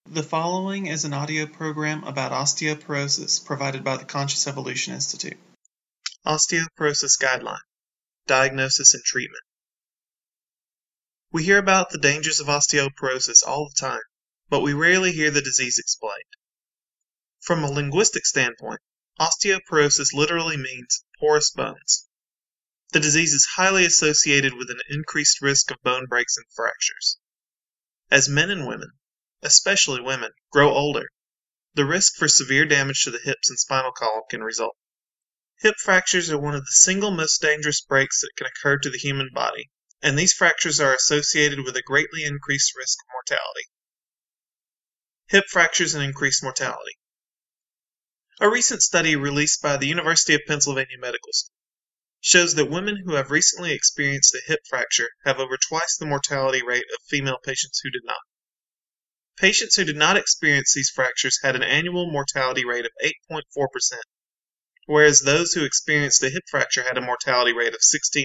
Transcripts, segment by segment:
The following is an audio program about osteoporosis provided by the Conscious Evolution Institute. Osteoporosis Guideline: Diagnosis and Treatment. We hear about the dangers of osteoporosis all the time, but we rarely hear the disease explained. From a linguistic standpoint, osteoporosis literally means porous bones. The disease is highly associated with an increased risk of bone breaks and fractures. As men and women, especially women, grow older, the risk for severe damage to the hips and spinal column can result. Hip fractures are one of the single most dangerous breaks that can occur to the human body, and these fractures are associated with a greatly increased risk of mortality. Hip fractures and increased mortality. A recent study released by the University of Pennsylvania Medical School shows that women who have recently experienced a hip fracture have over twice the mortality rate of female patients who did not. Patients who did not experience these fractures had an annual mortality rate of 8.4%, whereas those who experienced a hip fracture had a mortality rate of 16.9%.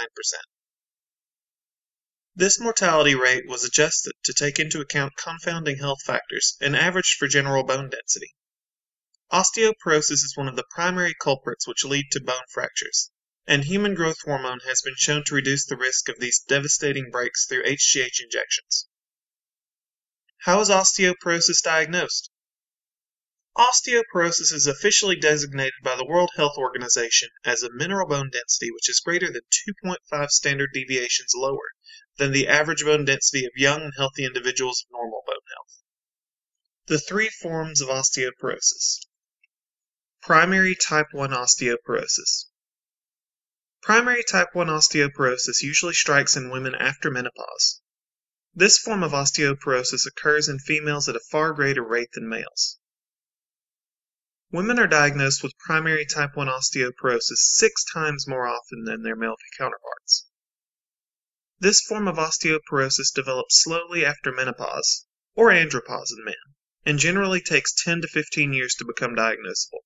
This mortality rate was adjusted to take into account confounding health factors and averaged for general bone density. Osteoporosis is one of the primary culprits which lead to bone fractures, and human growth hormone has been shown to reduce the risk of these devastating breaks through HGH injections. How is osteoporosis diagnosed? Osteoporosis is officially designated by the World Health Organization as a mineral bone density which is greater than 2.5 standard deviations lower than the average bone density of young and healthy individuals of normal bone health. The three forms of osteoporosis. Primary type 1 osteoporosis. Primary type 1 osteoporosis usually strikes in women after menopause. This form of osteoporosis occurs in females at a far greater rate than males. Women are diagnosed with primary type 1 osteoporosis 6 times more often than their male counterparts. This form of osteoporosis develops slowly after menopause, or andropause in men, and generally takes 10 to 15 years to become diagnosable.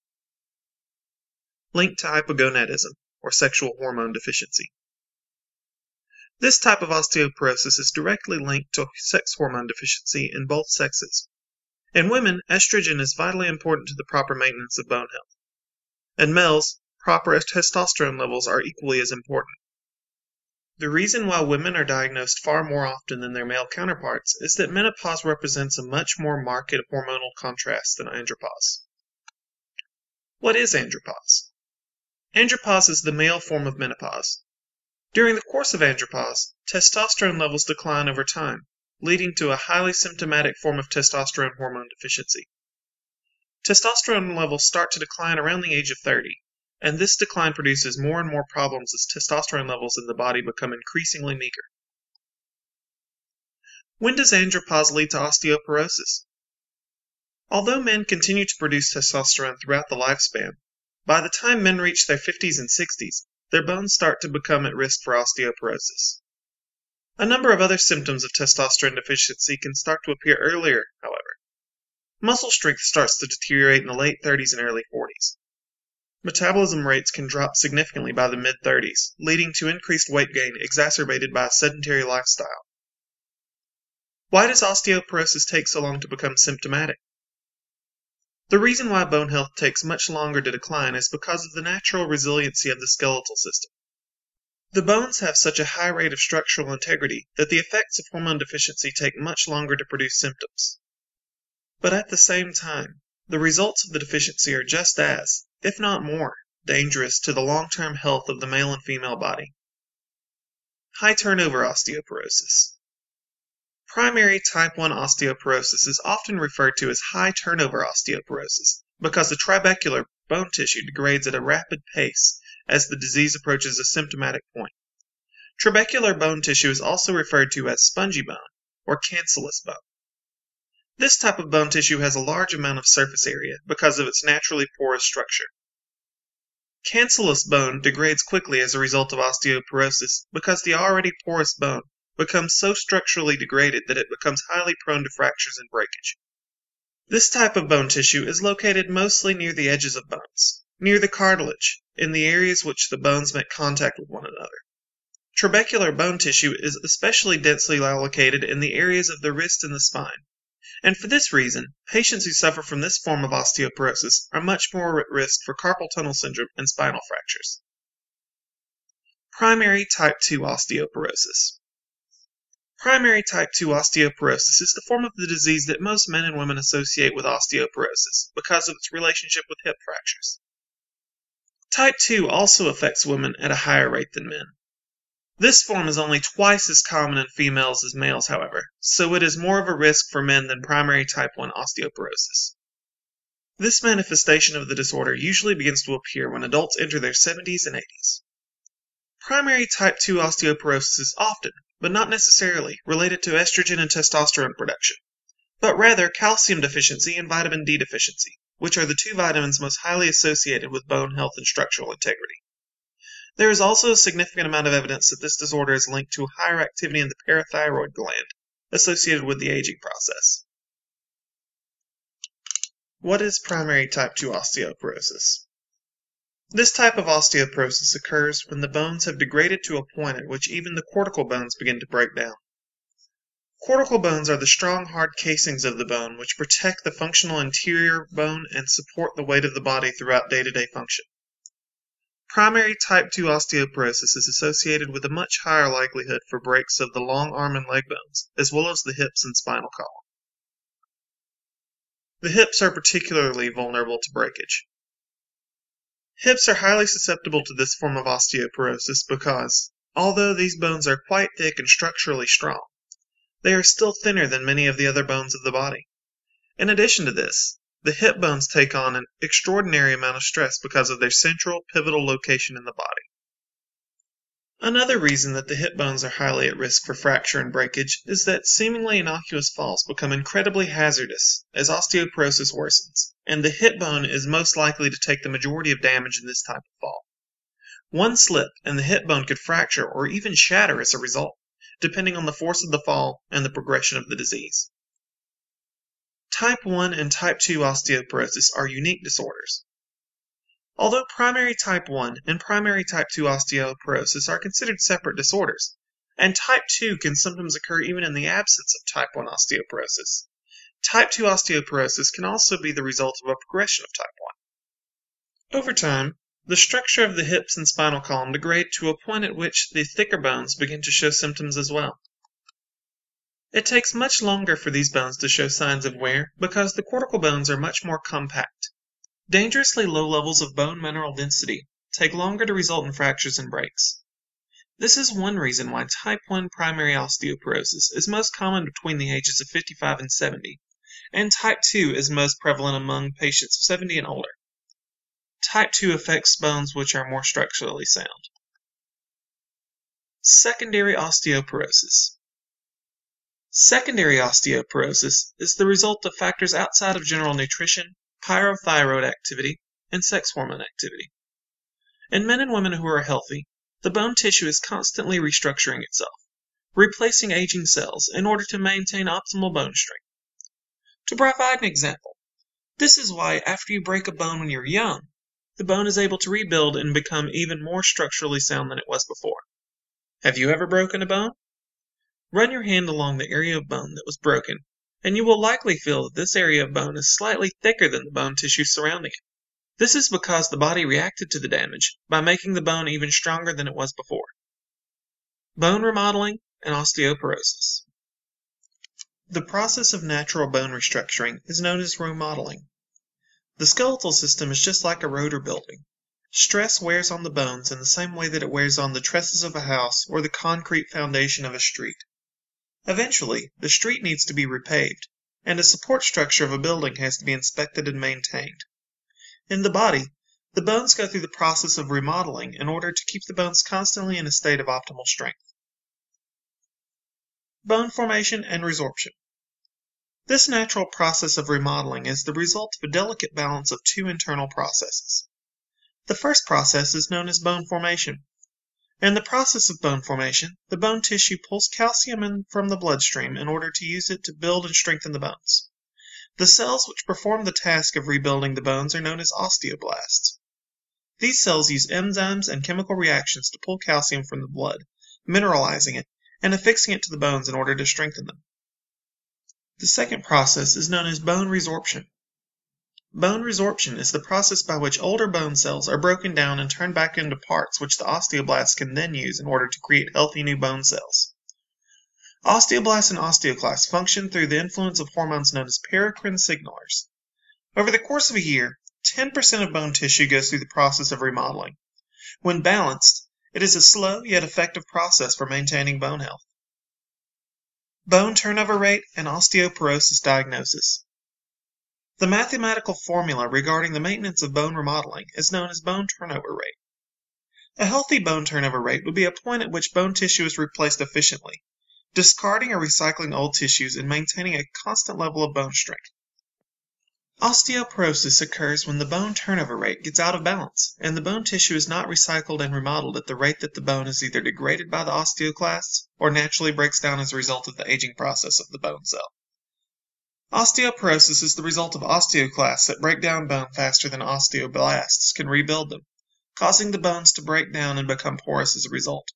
Linked to hypogonadism, or sexual hormone deficiency. This type of osteoporosis is directly linked to sex hormone deficiency in both sexes. In women, estrogen is vitally important to the proper maintenance of bone health. In males, proper testosterone levels are equally as important. The reason why women are diagnosed far more often than their male counterparts is that menopause represents a much more marked hormonal contrast than andropause. What is andropause? Andropause is the male form of menopause. During the course of andropause, testosterone levels decline over time, leading to a highly symptomatic form of testosterone hormone deficiency. Testosterone levels start to decline around the age of 30, and this decline produces more and more problems as testosterone levels in the body become increasingly meager. When does andropause lead to osteoporosis? Although men continue to produce testosterone throughout the lifespan, by the time men reach their 50s and 60s, their bones start to become at risk for osteoporosis. A number of other symptoms of testosterone deficiency can start to appear earlier, however. Muscle strength starts to deteriorate in the late 30s and early 40s. Metabolism rates can drop significantly by the mid-30s, leading to increased weight gain exacerbated by a sedentary lifestyle. Why does osteoporosis take so long to become symptomatic? The reason why bone health takes much longer to decline is because of the natural resiliency of the skeletal system. The bones have such a high rate of structural integrity that the effects of hormone deficiency take much longer to produce symptoms. But at the same time, the results of the deficiency are just as, if not more, dangerous to the long-term health of the male and female body. High turnover osteoporosis. Primary type 1 osteoporosis is often referred to as high turnover osteoporosis because the trabecular bone tissue degrades at a rapid pace as the disease approaches a symptomatic point. Trabecular bone tissue is also referred to as spongy bone or cancellous bone. This type of bone tissue has a large amount of surface area because of its naturally porous structure. Cancellous bone degrades quickly as a result of osteoporosis because the already porous bone becomes so structurally degraded that it becomes highly prone to fractures and breakage. This type of bone tissue is located mostly near the edges of bones, near the cartilage, in the areas which the bones make contact with one another. Trabecular bone tissue is especially densely allocated in the areas of the wrist and the spine, and for this reason, patients who suffer from this form of osteoporosis are much more at risk for carpal tunnel syndrome and spinal fractures. Primary type 2 osteoporosis. Primary type 2 osteoporosis is the form of the disease that most men and women associate with osteoporosis because of its relationship with hip fractures. Type 2 also affects women at a higher rate than men. This form is only twice as common in females as males, however, so it is more of a risk for men than primary type 1 osteoporosis. This manifestation of the disorder usually begins to appear when adults enter their 70s and 80s. Primary type 2 osteoporosis is often, but not necessarily, related to estrogen and testosterone production, but rather calcium deficiency and vitamin D deficiency, which are the two vitamins most highly associated with bone health and structural integrity. There is also a significant amount of evidence that this disorder is linked to higher activity in the parathyroid gland, associated with the aging process. What is primary type 2 osteoporosis? This type of osteoporosis occurs when the bones have degraded to a point at which even the cortical bones begin to break down. Cortical bones are the strong, hard casings of the bone which protect the functional interior bone and support the weight of the body throughout day-to-day function. Primary type 2 osteoporosis is associated with a much higher likelihood for breaks of the long arm and leg bones, as well as the hips and spinal column. The hips are particularly vulnerable to breakage. Hips are highly susceptible to this form of osteoporosis because, although these bones are quite thick and structurally strong, they are still thinner than many of the other bones of the body. In addition to this, the hip bones take on an extraordinary amount of stress because of their central, pivotal location in the body. Another reason that the hip bones are highly at risk for fracture and breakage is that seemingly innocuous falls become incredibly hazardous as osteoporosis worsens, and the hip bone is most likely to take the majority of damage in this type of fall. One slip and the hip bone could fracture or even shatter as a result, depending on the force of the fall and the progression of the disease. Type 1 and Type 2 osteoporosis are unique disorders. Although primary type 1 and primary type 2 osteoporosis are considered separate disorders, and type 2 can sometimes occur even in the absence of type 1 osteoporosis, type 2 osteoporosis can also be the result of a progression of type 1. Over time, the structure of the hips and spinal column degrade to a point at which the thicker bones begin to show symptoms as well. It takes much longer for these bones to show signs of wear because the cortical bones are much more compact. Dangerously low levels of bone mineral density take longer to result in fractures and breaks. This is one reason why type 1 primary osteoporosis is most common between the ages of 55 and 70, and type 2 is most prevalent among patients 70 and older. Type 2 affects bones which are more structurally sound. Secondary osteoporosis. Secondary osteoporosis is the result of factors outside of general nutrition, pyrothyroid activity, and sex hormone activity. In men and women who are healthy, the bone tissue is constantly restructuring itself, replacing aging cells in order to maintain optimal bone strength. To provide an example, this is why after you break a bone when you're young, the bone is able to rebuild and become even more structurally sound than it was before. Have you ever broken a bone? Run your hand along the area of bone that was broken, and you will likely feel that this area of bone is slightly thicker than the bone tissue surrounding it. This is because the body reacted to the damage by making the bone even stronger than it was before. Bone remodeling and osteoporosis. The process of natural bone restructuring is known as remodeling. The skeletal system is just like a road or building. Stress wears on the bones in the same way that it wears on the trusses of a house or the concrete foundation of a street. Eventually, the street needs to be repaved, and a support structure of a building has to be inspected and maintained. In the body, the bones go through the process of remodeling in order to keep the bones constantly in a state of optimal strength. Bone formation and resorption. This natural process of remodeling is the result of a delicate balance of two internal processes. The first process is known as bone formation. In the process of bone formation, the bone tissue pulls calcium in from the bloodstream in order to use it to build and strengthen the bones. The cells which perform the task of rebuilding the bones are known as osteoblasts. These cells use enzymes and chemical reactions to pull calcium from the blood, mineralizing it, and affixing it to the bones in order to strengthen them. The second process is known as bone resorption. Bone resorption is the process by which older bone cells are broken down and turned back into parts which the osteoblasts can then use in order to create healthy new bone cells. Osteoblasts and osteoclasts function through the influence of hormones known as paracrine signalers. Over the course of a year, 10% of bone tissue goes through the process of remodeling. When balanced, it is a slow yet effective process for maintaining bone health. Bone turnover rate and osteoporosis diagnosis. The mathematical formula regarding the maintenance of bone remodeling is known as bone turnover rate. A healthy bone turnover rate would be a point at which bone tissue is replaced efficiently, discarding or recycling old tissues and maintaining a constant level of bone strength. Osteoporosis occurs when the bone turnover rate gets out of balance and the bone tissue is not recycled and remodeled at the rate that the bone is either degraded by the osteoclasts or naturally breaks down as a result of the aging process of the bone cell. Osteoporosis is the result of osteoclasts that break down bone faster than osteoblasts can rebuild them, causing the bones to break down and become porous as a result.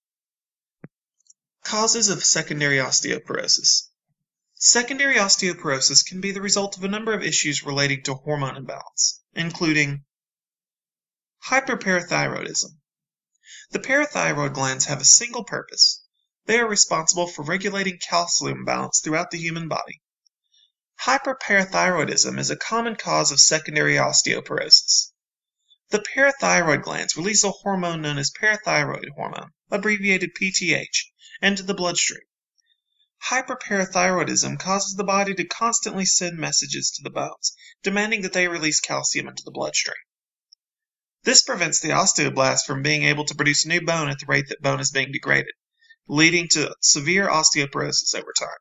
Causes of secondary osteoporosis. Secondary osteoporosis can be the result of a number of issues relating to hormone imbalance, including hyperparathyroidism. The parathyroid glands have a single purpose. They are responsible for regulating calcium balance throughout the human body. Hyperparathyroidism is a common cause of secondary osteoporosis. The parathyroid glands release a hormone known as parathyroid hormone, abbreviated PTH, into the bloodstream. Hyperparathyroidism causes the body to constantly send messages to the bones, demanding that they release calcium into the bloodstream. This prevents the osteoblast from being able to produce new bone at the rate that bone is being degraded, leading to severe osteoporosis over time.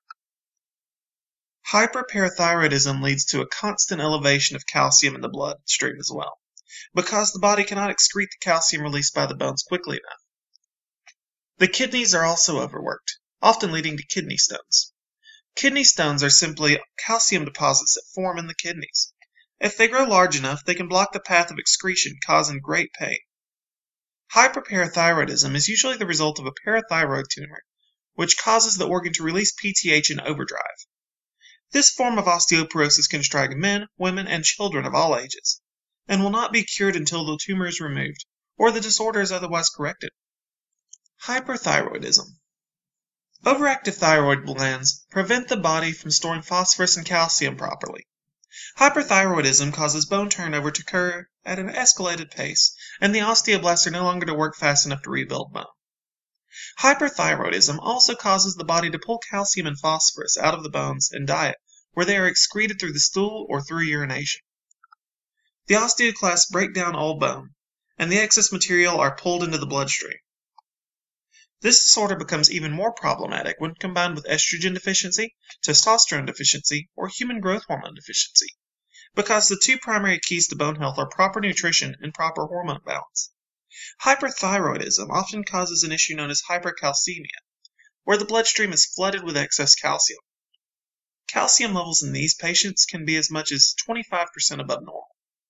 Hyperparathyroidism leads to a constant elevation of calcium in the bloodstream as well, because the body cannot excrete the calcium released by the bones quickly enough. The kidneys are also overworked, often leading to kidney stones. Kidney stones are simply calcium deposits that form in the kidneys. If they grow large enough, they can block the path of excretion, causing great pain. Hyperparathyroidism is usually the result of a parathyroid tumor, which causes the organ to release PTH in overdrive. This form of osteoporosis can strike men, women, and children of all ages, and will not be cured until the tumor is removed, or the disorder is otherwise corrected. Hyperthyroidism. Overactive thyroid glands prevent the body from storing phosphorus and calcium properly. Hyperthyroidism causes bone turnover to occur at an escalated pace, and the osteoblasts are no longer to work fast enough to rebuild bone. Hyperthyroidism also causes the body to pull calcium and phosphorus out of the bones and diet, where they are excreted through the stool or through urination. The osteoclasts break down old bone, and the excess material are pulled into the bloodstream. This disorder becomes even more problematic when combined with estrogen deficiency, testosterone deficiency, or human growth hormone deficiency, because the two primary keys to bone health are proper nutrition and proper hormone balance. Hyperthyroidism often causes an issue known as hypercalcemia, where the bloodstream is flooded with excess calcium. Calcium levels in these patients can be as much as 25% above normal.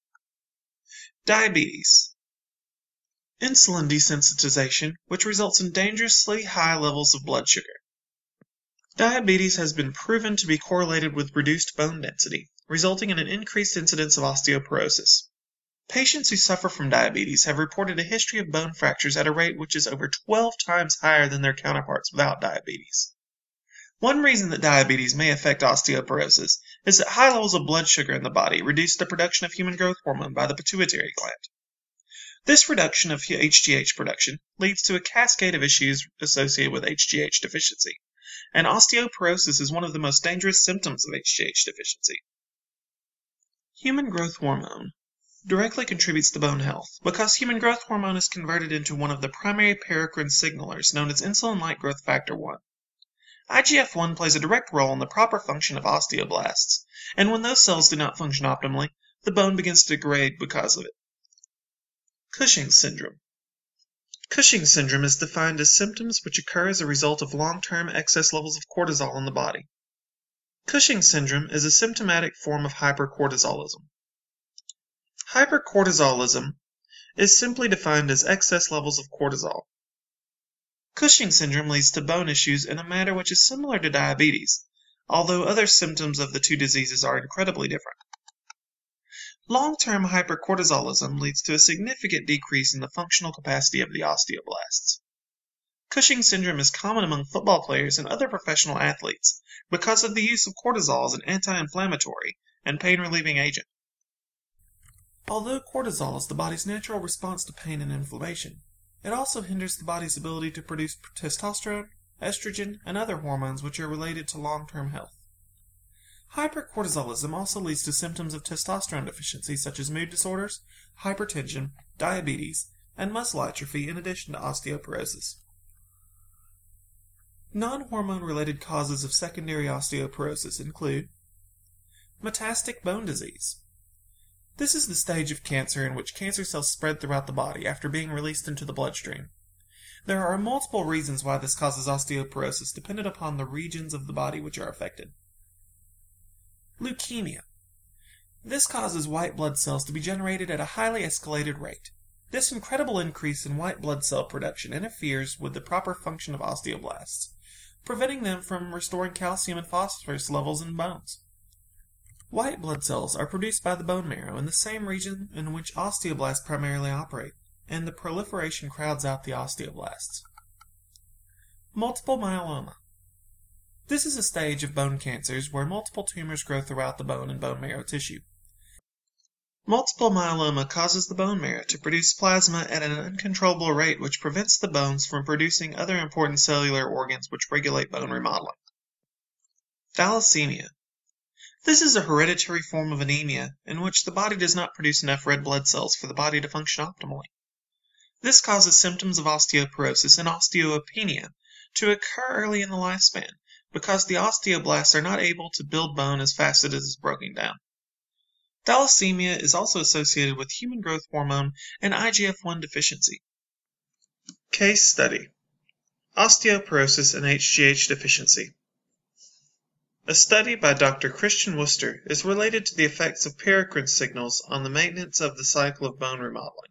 Diabetes. Insulin desensitization, which results in dangerously high levels of blood sugar. Diabetes has been proven to be correlated with reduced bone density, resulting in an increased incidence of osteoporosis. Patients who suffer from diabetes have reported a history of bone fractures at a rate which is over 12 times higher than their counterparts without diabetes. One reason that diabetes may affect osteoporosis is that high levels of blood sugar in the body reduce the production of human growth hormone by the pituitary gland. This reduction of HGH production leads to a cascade of issues associated with HGH deficiency, and osteoporosis is one of the most dangerous symptoms of HGH deficiency. Human growth hormone directly contributes to bone health because human growth hormone is converted into one of the primary paracrine signalers known as insulin-like growth factor 1. IGF-1 plays a direct role in the proper function of osteoblasts, and when those cells do not function optimally, the bone begins to degrade because of it. Cushing's syndrome. Cushing's syndrome is defined as symptoms which occur as a result of long-term excess levels of cortisol in the body. Cushing's syndrome is a symptomatic form of hypercortisolism. Hypercortisolism is simply defined as excess levels of cortisol. Cushing's syndrome leads to bone issues in a manner which is similar to diabetes, although other symptoms of the two diseases are incredibly different. Long-term hypercortisolism leads to a significant decrease in the functional capacity of the osteoblasts. Cushing syndrome is common among football players and other professional athletes because of the use of cortisol as an anti-inflammatory and pain-relieving agent. Although cortisol is the body's natural response to pain and inflammation, it also hinders the body's ability to produce testosterone, estrogen, and other hormones which are related to long-term health. Hypercortisolism also leads to symptoms of testosterone deficiency such as mood disorders, hypertension, diabetes, and muscle atrophy in addition to osteoporosis. Non-hormone-related causes of secondary osteoporosis include metastatic bone disease. This is the stage of cancer in which cancer cells spread throughout the body after being released into the bloodstream. There are multiple reasons why this causes osteoporosis dependent upon the regions of the body which are affected. Leukemia. This causes white blood cells to be generated at a highly escalated rate. This incredible increase in white blood cell production interferes with the proper function of osteoblasts, preventing them from restoring calcium and phosphorus levels in bones. White blood cells are produced by the bone marrow in the same region in which osteoblasts primarily operate, and the proliferation crowds out the osteoblasts. Multiple myeloma. This is a stage of bone cancers where multiple tumors grow throughout the bone and bone marrow tissue. Multiple myeloma causes the bone marrow to produce plasma at an uncontrollable rate which prevents the bones from producing other important cellular organs which regulate bone remodeling. Thalassemia. This is a hereditary form of anemia in which the body does not produce enough red blood cells for the body to function optimally. This causes symptoms of osteoporosis and osteopenia to occur early in the lifespan because the osteoblasts are not able to build bone as fast as it is broken down. Thalassemia is also associated with human growth hormone and IGF-1 deficiency. Case study: Osteoporosis and HGH deficiency. A study by Dr. Christian Worster is related to the effects of paracrine signals on the maintenance of the cycle of bone remodeling.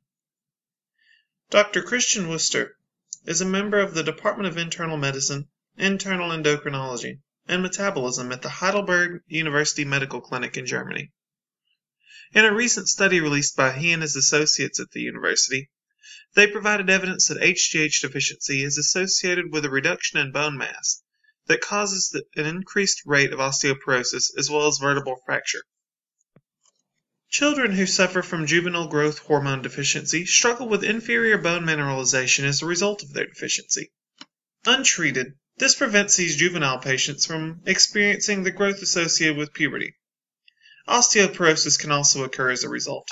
Dr. Christian Worster is a member of the Department of Internal Medicine, Internal Endocrinology, and Metabolism at the Heidelberg University Medical Clinic in Germany. In a recent study released by he and his associates at the university, they provided evidence that HGH deficiency is associated with a reduction in bone mass that causes an increased rate of osteoporosis as well as vertebral fracture. Children who suffer from juvenile growth hormone deficiency struggle with inferior bone mineralization as a result of their deficiency. Untreated, this prevents these juvenile patients from experiencing the growth associated with puberty. Osteoporosis can also occur as a result.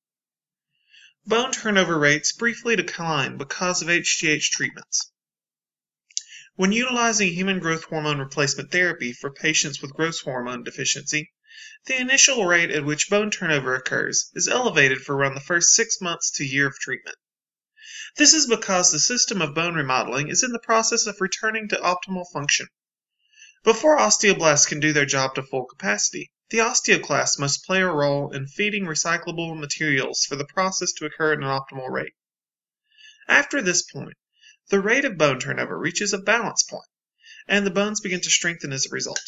Bone turnover rates briefly decline because of HGH treatments. When utilizing human growth hormone replacement therapy for patients with growth hormone deficiency, the initial rate at which bone turnover occurs is elevated for around the first 6 months to year of treatment. This is because the system of bone remodeling is in the process of returning to optimal function. Before osteoblasts can do their job to full capacity, the osteoclast must play a role in feeding recyclable materials for the process to occur at an optimal rate. After this point, the rate of bone turnover reaches a balance point, and the bones begin to strengthen as a result.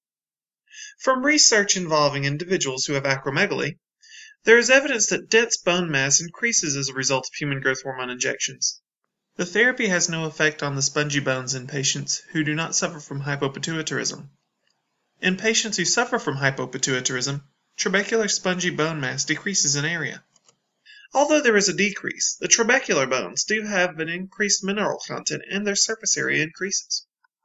From research involving individuals who have acromegaly, there is evidence that dense bone mass increases as a result of human growth hormone injections. The therapy has no effect on the spongy bones in patients who do not suffer from hypopituitarism. In patients who suffer from hypopituitarism, trabecular spongy bone mass decreases in area. Although there is a decrease, the trabecular bones do have an increased mineral content and their surface area increases.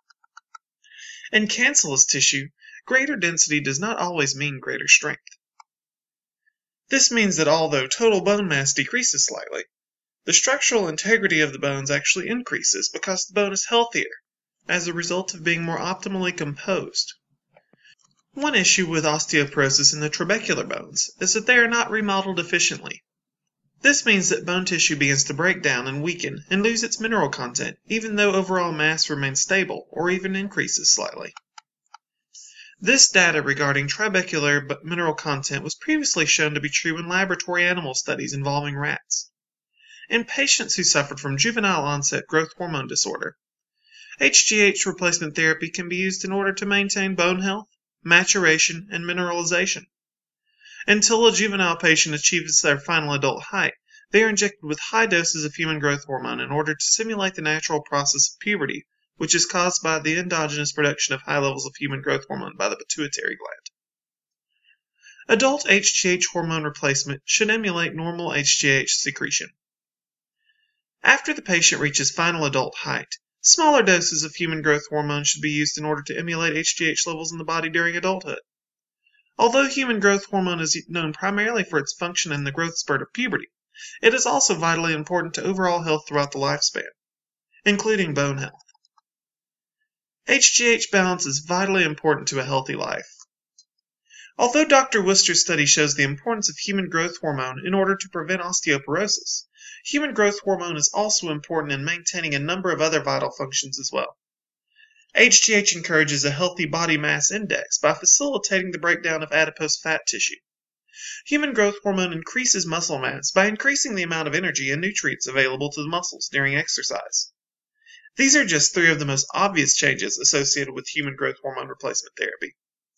In cancellous tissue, greater density does not always mean greater strength. This means that although total bone mass decreases slightly, the structural integrity of the bones actually increases because the bone is healthier as a result of being more optimally composed. One issue with osteoporosis in the trabecular bones is that they are not remodeled efficiently. This means that bone tissue begins to break down and weaken and lose its mineral content even though overall mass remains stable or even increases slightly. This data regarding trabecular mineral content was previously shown to be true in laboratory animal studies involving rats. In patients who suffered from juvenile onset growth hormone disorder, HGH replacement therapy can be used in order to maintain bone health, maturation, and mineralization. Until a juvenile patient achieves their final adult height, they are injected with high doses of human growth hormone in order to simulate the natural process of puberty, which is caused by the endogenous production of high levels of human growth hormone by the pituitary gland. Adult HGH hormone replacement should emulate normal HGH secretion. After the patient reaches final adult height, smaller doses of human growth hormone should be used in order to emulate HGH levels in the body during adulthood. Although human growth hormone is known primarily for its function in the growth spurt of puberty, it is also vitally important to overall health throughout the lifespan, including bone health. HGH balance is vitally important to a healthy life. Although Dr. Worcester's study shows the importance of human growth hormone in order to prevent osteoporosis, human growth hormone is also important in maintaining a number of other vital functions as well. HGH encourages a healthy body mass index by facilitating the breakdown of adipose fat tissue. Human growth hormone increases muscle mass by increasing the amount of energy and nutrients available to the muscles during exercise. These are just 3 of the most obvious changes associated with human growth hormone replacement therapy.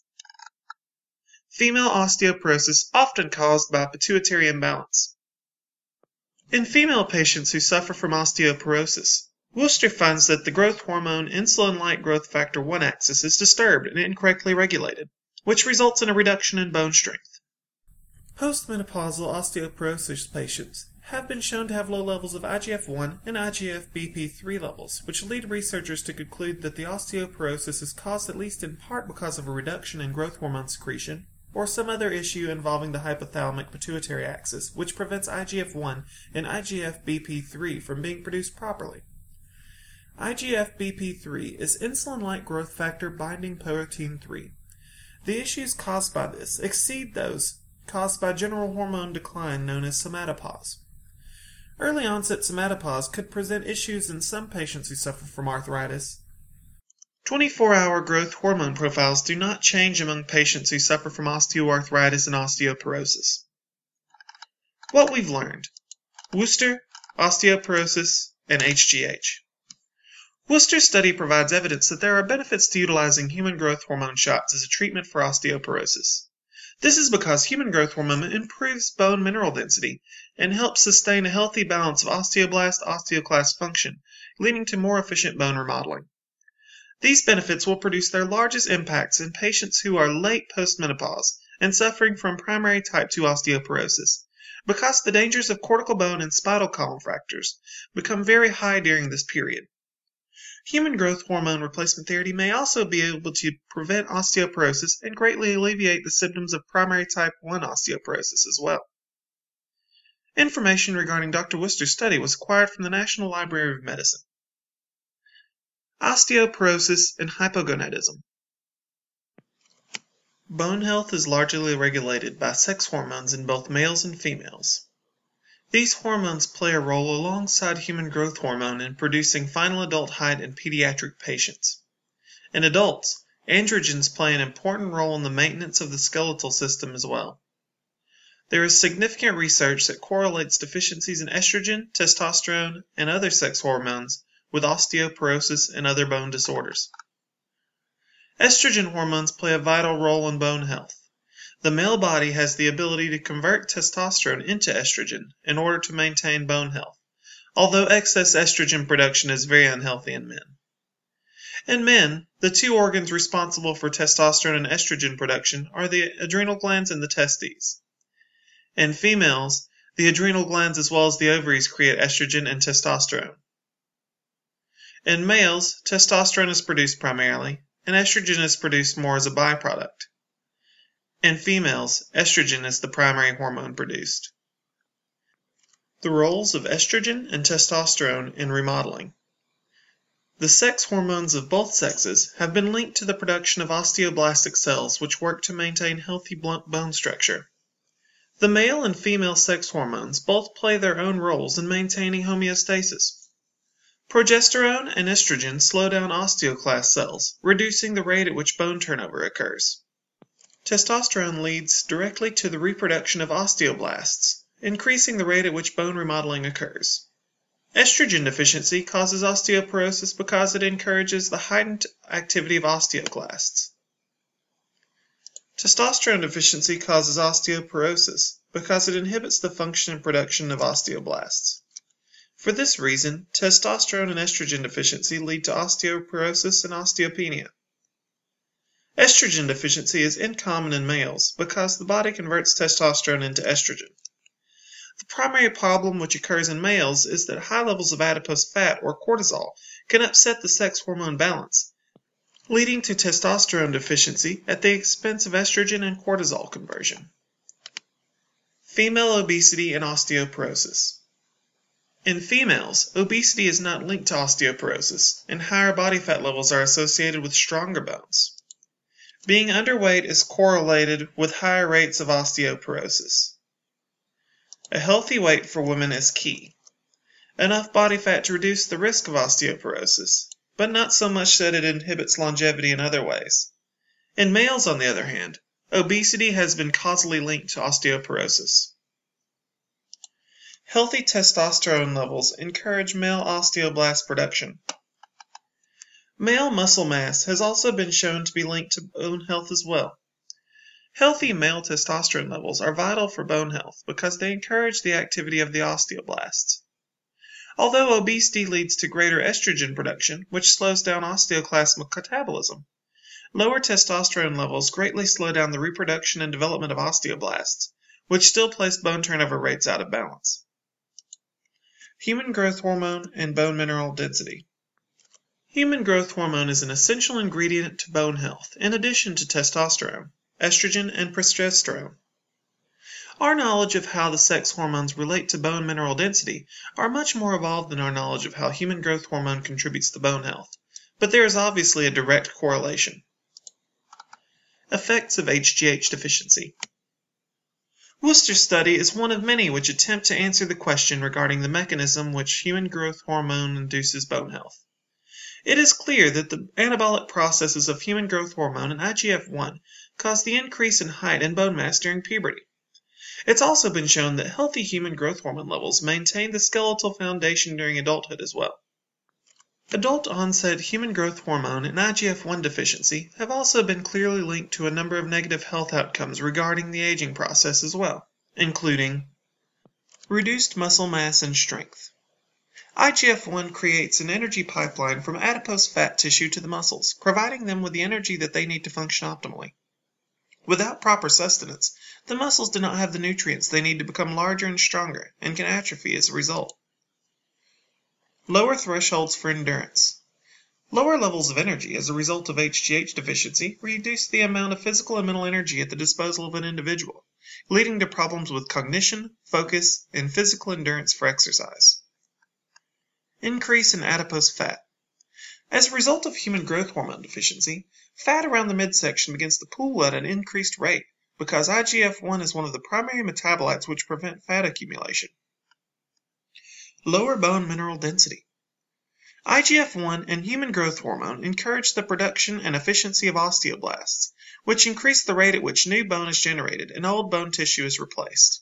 Female osteoporosis often caused by pituitary imbalance. In female patients who suffer from osteoporosis, Worcester finds that the growth hormone insulin-like growth factor 1 axis is disturbed and incorrectly regulated, which results in a reduction in bone strength. Postmenopausal osteoporosis patients have been shown to have low levels of IGF-1 and IGF-BP3 levels, which lead researchers to conclude that the osteoporosis is caused at least in part because of a reduction in growth hormone secretion, or some other issue involving the hypothalamic pituitary axis, which prevents IGF-1 and IGF-BP3 from being produced properly. IGF-BP3 is insulin-like growth factor binding protein 3. The issues caused by this exceed those caused by general hormone decline known as somatopause. Early onset somatopause could present issues in some patients who suffer from arthritis. 24-hour growth hormone profiles do not change among patients who suffer from osteoarthritis and osteoporosis. What we've learned: Worcester, osteoporosis, and HGH. Worcester's study provides evidence that there are benefits to utilizing human growth hormone shots as a treatment for osteoporosis. This is because human growth hormone improves bone mineral density and helps sustain a healthy balance of osteoblast-osteoclast function, leading to more efficient bone remodeling. These benefits will produce their largest impacts in patients who are late postmenopause and suffering from primary type 2 osteoporosis, because the dangers of cortical bone and spinal column fractures become very high during this period. Human growth hormone replacement therapy may also be able to prevent osteoporosis and greatly alleviate the symptoms of primary type 1 osteoporosis as well. Information regarding Dr. Worcester's study was acquired from the National Library of Medicine. Osteoporosis and hypogonadism. Bone health is largely regulated by sex hormones in both males and females. These hormones play a role alongside human growth hormone in producing final adult height in pediatric patients. In adults, androgens play an important role in the maintenance of the skeletal system as well. There is significant research that correlates deficiencies in estrogen, testosterone, and other sex hormones with osteoporosis and other bone disorders. Estrogen hormones play a vital role in bone health. The male body has the ability to convert testosterone into estrogen in order to maintain bone health, although excess estrogen production is very unhealthy in men. In men, the 2 organs responsible for testosterone and estrogen production are the adrenal glands and the testes. In females, the adrenal glands as well as the ovaries create estrogen and testosterone. In males, testosterone is produced primarily, and estrogen is produced more as a byproduct. In females, estrogen is the primary hormone produced. The roles of estrogen and testosterone in remodeling. The sex hormones of both sexes have been linked to the production of osteoblastic cells which work to maintain healthy bone structure. The male and female sex hormones both play their own roles in maintaining homeostasis. Progesterone and estrogen slow down osteoclast cells, reducing the rate at which bone turnover occurs. Testosterone leads directly to the reproduction of osteoblasts, increasing the rate at which bone remodeling occurs. Estrogen deficiency causes osteoporosis because it encourages the heightened activity of osteoclasts. Testosterone deficiency causes osteoporosis because it inhibits the function and production of osteoblasts. For this reason, testosterone and estrogen deficiency lead to osteoporosis and osteopenia. Estrogen deficiency is uncommon in males because the body converts testosterone into estrogen. The primary problem which occurs in males is that high levels of adipose fat or cortisol can upset the sex hormone balance, leading to testosterone deficiency at the expense of estrogen and cortisol conversion. Female obesity and osteoporosis. In females, obesity is not linked to osteoporosis, and higher body fat levels are associated with stronger bones. Being underweight is correlated with higher rates of osteoporosis. A healthy weight for women is key. Enough body fat to reduce the risk of osteoporosis, but not so much that it inhibits longevity in other ways. In males, on the other hand, obesity has been causally linked to osteoporosis. Healthy testosterone levels encourage male osteoblast production. Male muscle mass has also been shown to be linked to bone health as well. Healthy male testosterone levels are vital for bone health because they encourage the activity of the osteoblasts. Although obesity leads to greater estrogen production, which slows down osteoclast metabolism, lower testosterone levels greatly slow down the reproduction and development of osteoblasts, which still place bone turnover rates out of balance. Human growth hormone and bone mineral density. Human growth hormone is an essential ingredient to bone health, in addition to testosterone, estrogen, and progesterone. Our knowledge of how the sex hormones relate to bone mineral density are much more evolved than our knowledge of how human growth hormone contributes to bone health, but there is obviously a direct correlation. Effects of HGH deficiency. Worcester's study is one of many which attempt to answer the question regarding the mechanism which human growth hormone induces bone health. It is clear that the anabolic processes of human growth hormone and IGF-1 cause the increase in height and bone mass during puberty. It's also been shown that healthy human growth hormone levels maintain the skeletal foundation during adulthood as well. Adult-onset human growth hormone and IGF-1 deficiency have also been clearly linked to a number of negative health outcomes regarding the aging process as well, including reduced muscle mass and strength. IGF-1 creates an energy pipeline from adipose fat tissue to the muscles, providing them with the energy that they need to function optimally. Without proper sustenance, the muscles do not have the nutrients they need to become larger and stronger, and can atrophy as a result. Lower thresholds for endurance. Lower levels of energy as a result of HGH deficiency reduce the amount of physical and mental energy at the disposal of an individual, leading to problems with cognition, focus, and physical endurance for exercise. Increase in adipose fat. As a result of human growth hormone deficiency, fat around the midsection begins to pool at an increased rate because IGF-1 is one of the primary metabolites which prevent fat accumulation. Lower bone mineral density. IGF-1 and human growth hormone encourage the production and efficiency of osteoblasts, which increase the rate at which new bone is generated and old bone tissue is replaced.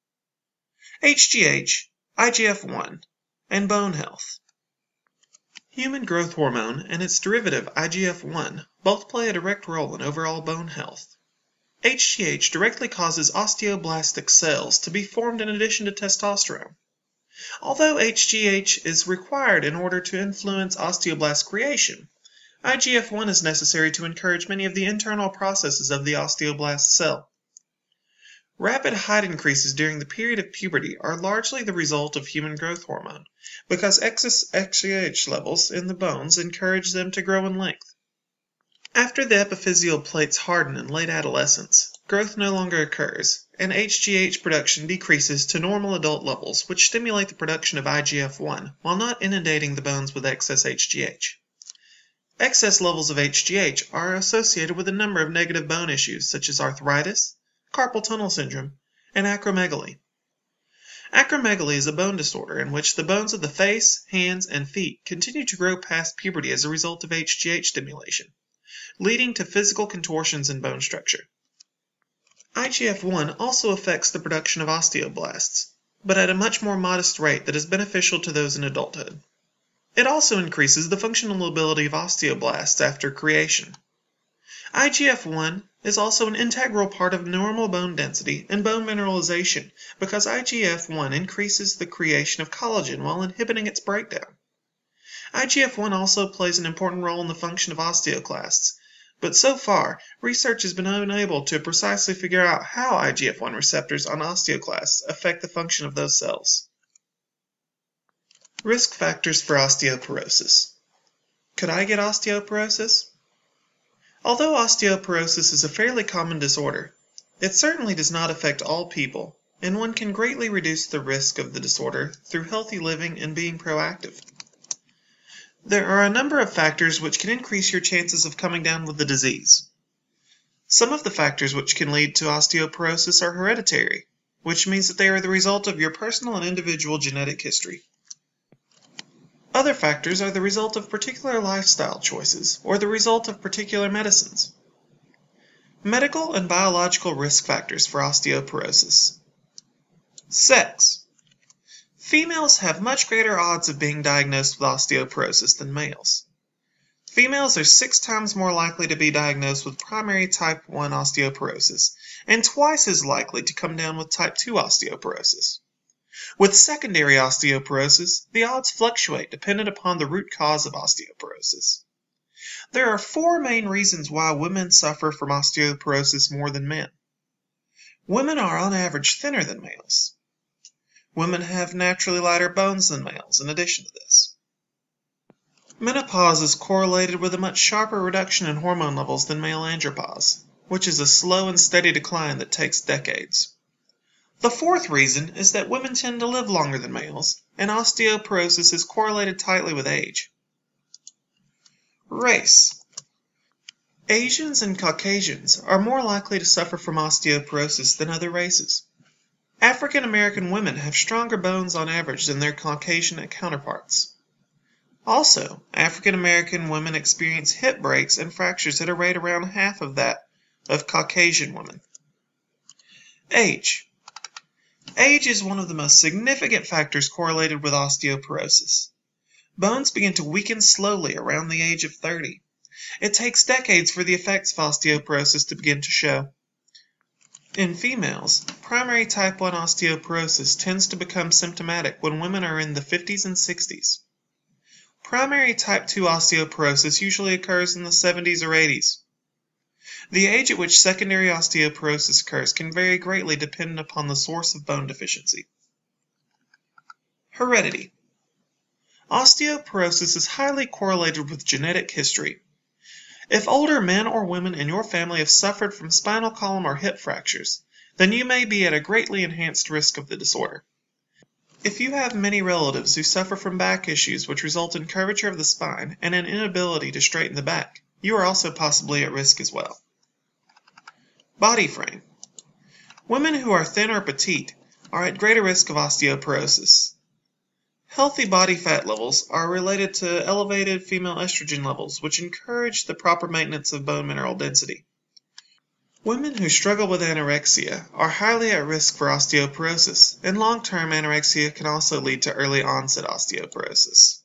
HGH, IGF-1, and bone health. Human growth hormone and its derivative IGF-1 both play a direct role in overall bone health. HGH directly causes osteoblastic cells to be formed in addition to testosterone. Although HGH is required in order to influence osteoblast creation, IGF-1 is necessary to encourage many of the internal processes of the osteoblast cell. Rapid height increases during the period of puberty are largely the result of human growth hormone, because excess HGH levels in the bones encourage them to grow in length. After the epiphyseal plates harden in late adolescence, growth no longer occurs, and HGH production decreases to normal adult levels, which stimulate the production of IGF-1 while not inundating the bones with excess HGH. Excess levels of HGH are associated with a number of negative bone issues such as arthritis, carpal tunnel syndrome, and acromegaly. Acromegaly is a bone disorder in which the bones of the face, hands, and feet continue to grow past puberty as a result of HGH stimulation, leading to physical contortions in bone structure. IGF-1 also affects the production of osteoblasts. but at a much more modest rate that is beneficial to those in adulthood. It also increases the functional ability of osteoblasts after creation. IGF-1 is also an integral part of normal bone density and bone mineralization because IGF-1 increases the creation of collagen while inhibiting its breakdown. IGF-1 also plays an important role in the function of osteoclasts, but so far, research has been unable to precisely figure out how IGF-1 receptors on osteoclasts affect the function of those cells. Risk factors for osteoporosis. Could I get osteoporosis? Although osteoporosis is a fairly common disorder, it certainly does not affect all people, and one can greatly reduce the risk of the disorder through healthy living and being proactive. There are a number of factors which can increase your chances of coming down with the disease. Some of the factors which can lead to osteoporosis are hereditary, which means that they are the result of your personal and individual genetic history. Other factors are the result of particular lifestyle choices or the result of particular medicines. Medical and biological risk factors for osteoporosis. Sex. Females have much greater odds of being diagnosed with osteoporosis than males. Females are 6 times more likely to be diagnosed with primary type 1 osteoporosis and twice as likely to come down with type 2 osteoporosis. With secondary osteoporosis, the odds fluctuate dependent upon the root cause of osteoporosis. There are 4 main reasons why women suffer from osteoporosis more than men. Women are on average thinner than males. Women have naturally lighter bones than males in addition to this. Menopause is correlated with a much sharper reduction in hormone levels than male andropause, which is a slow and steady decline that takes decades. The 4th reason is that women tend to live longer than males, and osteoporosis is correlated tightly with age. Race. Asians and Caucasians are more likely to suffer from osteoporosis than other races. African American women have stronger bones on average than their Caucasian counterparts. Also, African American women experience hip breaks and fractures at a rate around half of that of Caucasian women. Age. Age is one of the most significant factors correlated with osteoporosis. Bones begin to weaken slowly around the age of 30. It takes decades for the effects of osteoporosis to begin to show. In females, primary type 1 osteoporosis tends to become symptomatic when women are in the 50s and 60s. Primary type 2 osteoporosis usually occurs in the 70s or 80s. The age at which secondary osteoporosis occurs can vary greatly depending upon the source of bone deficiency. Heredity. Osteoporosis is highly correlated with genetic history. If older men or women in your family have suffered from spinal column or hip fractures, then you may be at a greatly enhanced risk of the disorder. If you have many relatives who suffer from back issues which result in curvature of the spine and an inability to straighten the back, you are also possibly at risk as well. Body frame. Women who are thin or petite are at greater risk of osteoporosis. Healthy body fat levels are related to elevated female estrogen levels, which encourage the proper maintenance of bone mineral density. Women who struggle with anorexia are highly at risk for osteoporosis, and long-term anorexia can also lead to early onset osteoporosis.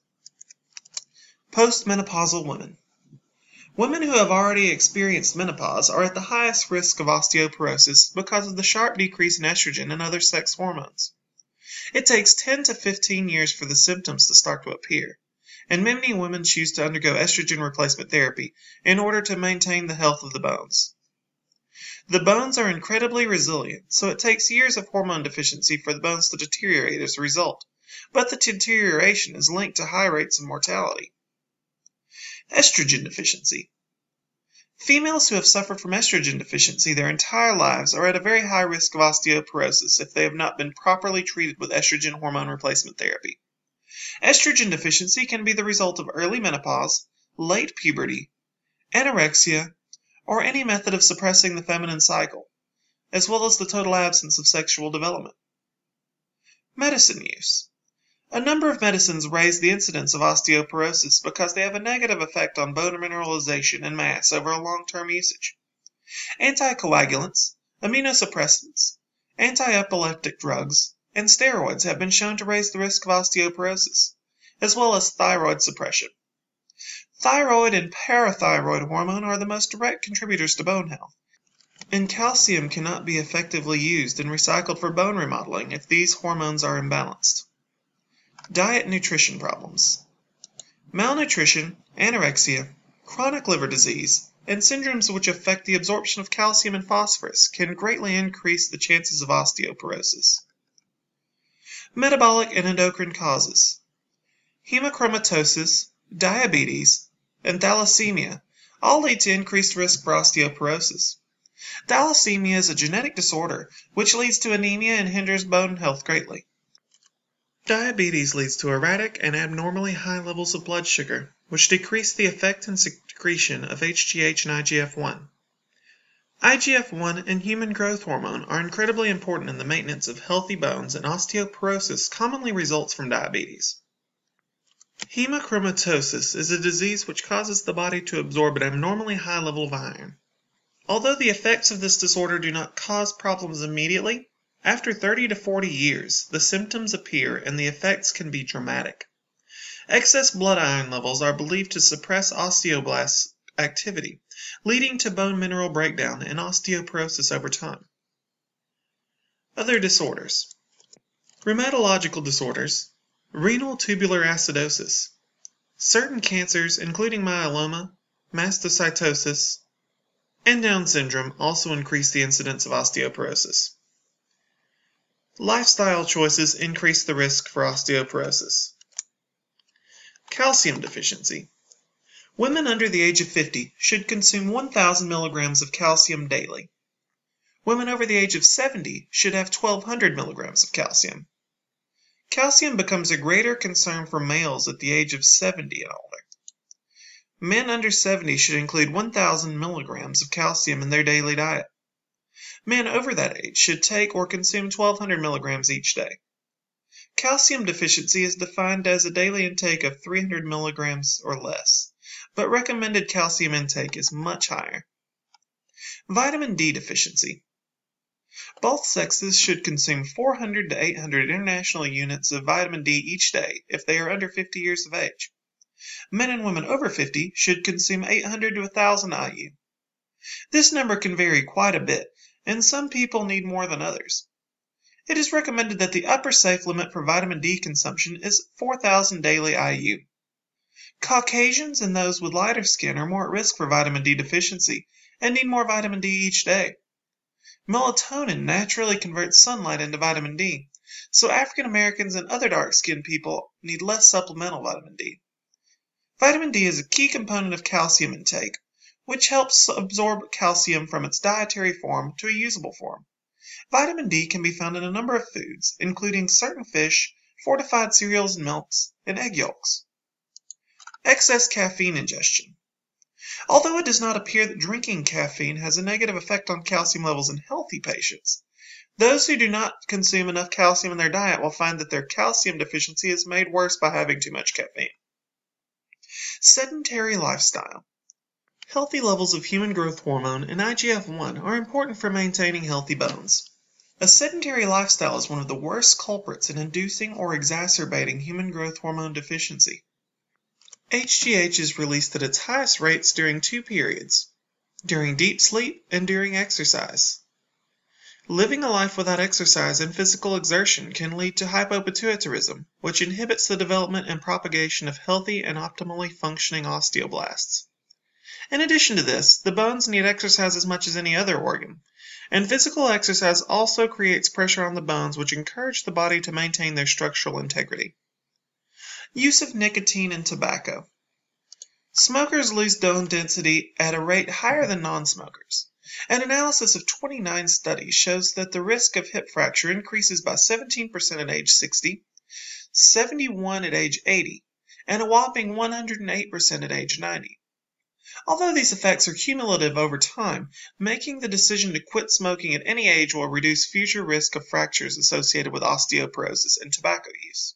Postmenopausal women. Women who have already experienced menopause are at the highest risk of osteoporosis because of the sharp decrease in estrogen and other sex hormones. It takes 10 to 15 years for the symptoms to start to appear, and many women choose to undergo estrogen replacement therapy in order to maintain the health of the bones. The bones are incredibly resilient, so it takes years of hormone deficiency for the bones to deteriorate as a result, but the deterioration is linked to high rates of mortality. Estrogen deficiency. Females who have suffered from estrogen deficiency their entire lives are at a very high risk of osteoporosis if they have not been properly treated with estrogen hormone replacement therapy. Estrogen deficiency can be the result of early menopause, late puberty, anorexia, or any method of suppressing the feminine cycle, as well as the total absence of sexual development. Medicine use. A number of medicines raise the incidence of osteoporosis because they have a negative effect on bone mineralization and mass over a long-term usage. Anticoagulants, immunosuppressants, anti-epileptic drugs, and steroids have been shown to raise the risk of osteoporosis, as well as thyroid suppression. Thyroid and parathyroid hormone are the most direct contributors to bone health, and calcium cannot be effectively used and recycled for bone remodeling if these hormones are imbalanced. Diet and nutrition problems. Malnutrition, anorexia, chronic liver disease, and syndromes which affect the absorption of calcium and phosphorus can greatly increase the chances of osteoporosis. Metabolic and endocrine causes. Hemochromatosis, diabetes, and thalassemia all lead to increased risk for osteoporosis. Thalassemia is a genetic disorder which leads to anemia and hinders bone health greatly. Diabetes leads to erratic and abnormally high levels of blood sugar, which decrease the effect and secretion of HGH and IGF-1. IGF-1 and human growth hormone are incredibly important in the maintenance of healthy bones, and osteoporosis commonly results from diabetes. Hemochromatosis is a disease which causes the body to absorb an abnormally high level of iron. Although the effects of this disorder do not cause problems immediately, after 30 to 40 years, the symptoms appear and the effects can be dramatic. Excess blood iron levels are believed to suppress osteoblast activity, leading to bone mineral breakdown and osteoporosis over time. Other disorders. Rheumatological disorders, renal tubular acidosis, certain cancers including myeloma, mastocytosis, and Down syndrome also increase the incidence of osteoporosis. Lifestyle choices increase the risk for osteoporosis. Calcium deficiency. Women under the age of 50 should consume 1,000 milligrams of calcium daily. Women over the age of 70 should have 1,200 milligrams of calcium. Calcium becomes a greater concern for males at the age of 70 and older. Men under 70 should include 1,000 milligrams of calcium in their daily diet. Men over that age should take or consume 1,200 milligrams each day. Calcium deficiency is defined as a daily intake of 300 milligrams or less, but recommended calcium intake is much higher. Vitamin D deficiency. Both sexes should consume 400 to 800 international units of vitamin D each day if they are under 50 years of age. Men and women over 50 should consume 800 to 1,000 IU. This number can vary quite a bit, and some people need more than others. It is recommended that the upper safe limit for vitamin D consumption is 4,000 daily IU. Caucasians and those with lighter skin are more at risk for vitamin D deficiency and need more vitamin D each day. Melatonin naturally converts sunlight into vitamin D, so African Americans and other dark-skinned people need less supplemental vitamin D. Vitamin D is a key component of calcium intake, which helps absorb calcium from its dietary form to a usable form. Vitamin D can be found in a number of foods, including certain fish, fortified cereals and milks, and egg yolks. Excess caffeine ingestion. Although it does not appear that drinking caffeine has a negative effect on calcium levels in healthy patients, those who do not consume enough calcium in their diet will find that their calcium deficiency is made worse by having too much caffeine. Sedentary lifestyle. Healthy levels of human growth hormone and IGF-1 are important for maintaining healthy bones. A sedentary lifestyle is one of the worst culprits in inducing or exacerbating human growth hormone deficiency. HGH is released at its highest rates during two periods, during deep sleep and during exercise. Living a life without exercise and physical exertion can lead to hypopituitarism, which inhibits the development and propagation of healthy and optimally functioning osteoblasts. In addition to this, the bones need exercise as much as any other organ, and physical exercise also creates pressure on the bones which encourage the body to maintain their structural integrity. Use of nicotine and tobacco. Smokers lose bone density at a rate higher than non-smokers. An analysis of 29 studies shows that the risk of hip fracture increases by 17% at age 60, 71% at age 80, and a whopping 108% at age 90. Although these effects are cumulative over time, making the decision to quit smoking at any age will reduce future risk of fractures associated with osteoporosis and tobacco use.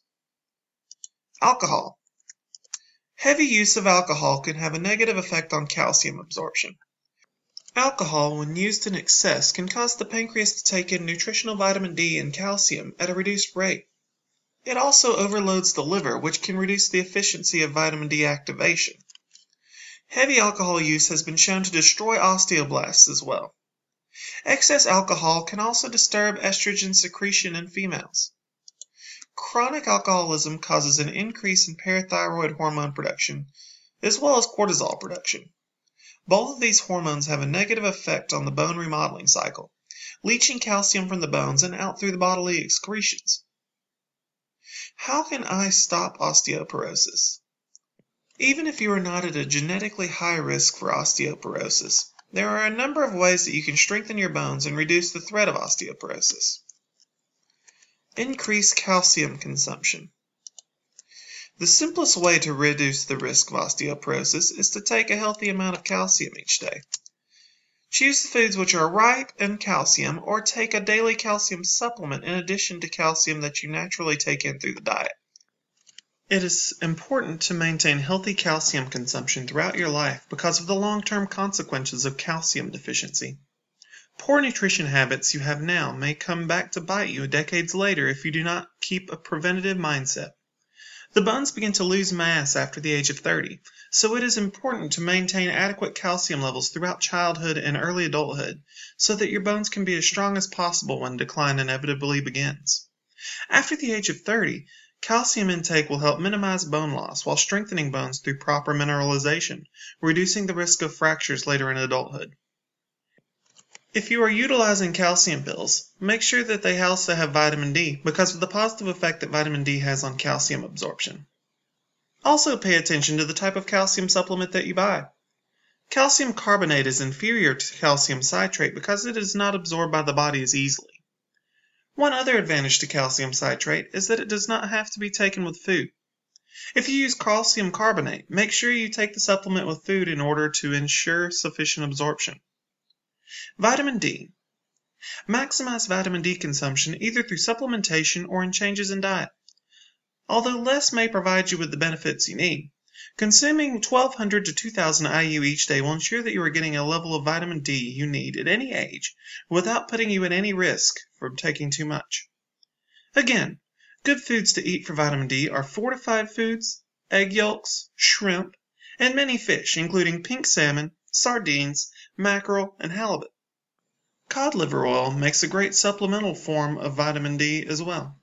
Alcohol. Heavy use of alcohol can have a negative effect on calcium absorption. Alcohol, when used in excess, can cause the pancreas to take in nutritional vitamin D and calcium at a reduced rate. It also overloads the liver, which can reduce the efficiency of vitamin D activation. Heavy alcohol use has been shown to destroy osteoblasts as well. Excess alcohol can also disturb estrogen secretion in females. Chronic alcoholism causes an increase in parathyroid hormone production, as well as cortisol production. Both of these hormones have a negative effect on the bone remodeling cycle, leaching calcium from the bones and out through the bodily excretions. How can I stop osteoporosis? Even if you are not at a genetically high risk for osteoporosis, there are a number of ways that you can strengthen your bones and reduce the threat of osteoporosis. Increase calcium consumption. The simplest way to reduce the risk of osteoporosis is to take a healthy amount of calcium each day. Choose the foods which are ripe in calcium, or take a daily calcium supplement in addition to calcium that you naturally take in through the diet. It is important to maintain healthy calcium consumption throughout your life because of the long-term consequences of calcium deficiency. Poor nutrition habits you have now may come back to bite you decades later if you do not keep a preventative mindset. The bones begin to lose mass after the age of 30, so it is important to maintain adequate calcium levels throughout childhood and early adulthood so that your bones can be as strong as possible when decline inevitably begins. After the age of 30, calcium intake will help minimize bone loss while strengthening bones through proper mineralization, reducing the risk of fractures later in adulthood. If you are utilizing calcium pills, make sure that they also have vitamin D because of the positive effect that vitamin D has on calcium absorption. Also pay attention to the type of calcium supplement that you buy. Calcium carbonate is inferior to calcium citrate because it is not absorbed by the body as easily. One other advantage to calcium citrate is that it does not have to be taken with food. If you use calcium carbonate, make sure you take the supplement with food in order to ensure sufficient absorption. Vitamin D. Maximize vitamin D consumption either through supplementation or in changes in diet. Although less may provide you with the benefits you need, consuming 1,200 to 2,000 IU each day will ensure that you are getting a level of vitamin D you need at any age without putting you at any risk from taking too much. Again, good foods to eat for vitamin D are fortified foods, egg yolks, shrimp, and many fish, including pink salmon, sardines, mackerel, and halibut. Cod liver oil makes a great supplemental form of vitamin D as well.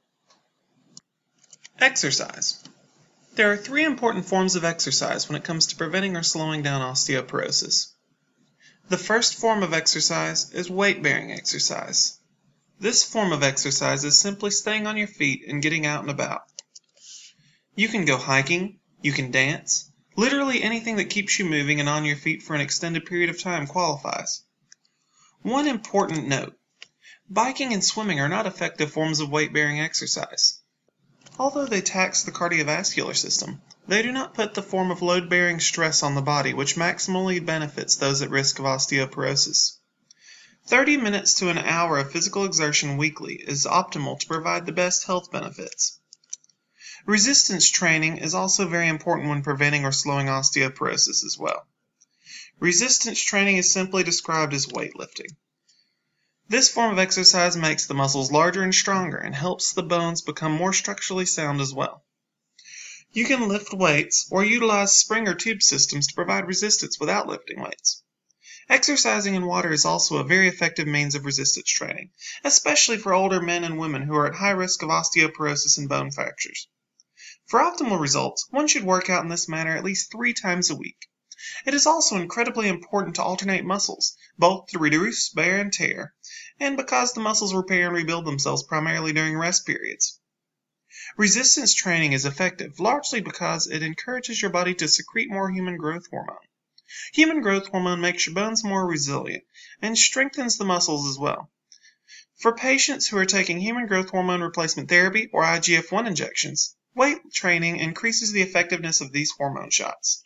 Exercise. There are 3 important forms of exercise when it comes to preventing or slowing down osteoporosis. The first form of exercise is weight-bearing exercise. This form of exercise is simply staying on your feet and getting out and about. You can go hiking, you can dance, literally anything that keeps you moving and on your feet for an extended period of time qualifies. One important note: biking and swimming are not effective forms of weight-bearing exercise. Although they tax the cardiovascular system, they do not put the form of load-bearing stress on the body which maximally benefits those at risk of osteoporosis. 30 minutes to an hour of physical exertion weekly is optimal to provide the best health benefits. Resistance training is also very important when preventing or slowing osteoporosis as well. Resistance training is simply described as weightlifting. This form of exercise makes the muscles larger and stronger and helps the bones become more structurally sound as well. You can lift weights or utilize spring or tube systems to provide resistance without lifting weights. Exercising in water is also a very effective means of resistance training, especially for older men and women who are at high risk of osteoporosis and bone fractures. For optimal results, one should work out in this manner at least 3 times a week. It is also incredibly important to alternate muscles, both to reduce wear and tear, and because the muscles repair and rebuild themselves primarily during rest periods. Resistance training is effective largely because it encourages your body to secrete more human growth hormone. Human growth hormone makes your bones more resilient and strengthens the muscles as well. For patients who are taking human growth hormone replacement therapy or IGF-1 injections, weight training increases the effectiveness of these hormone shots.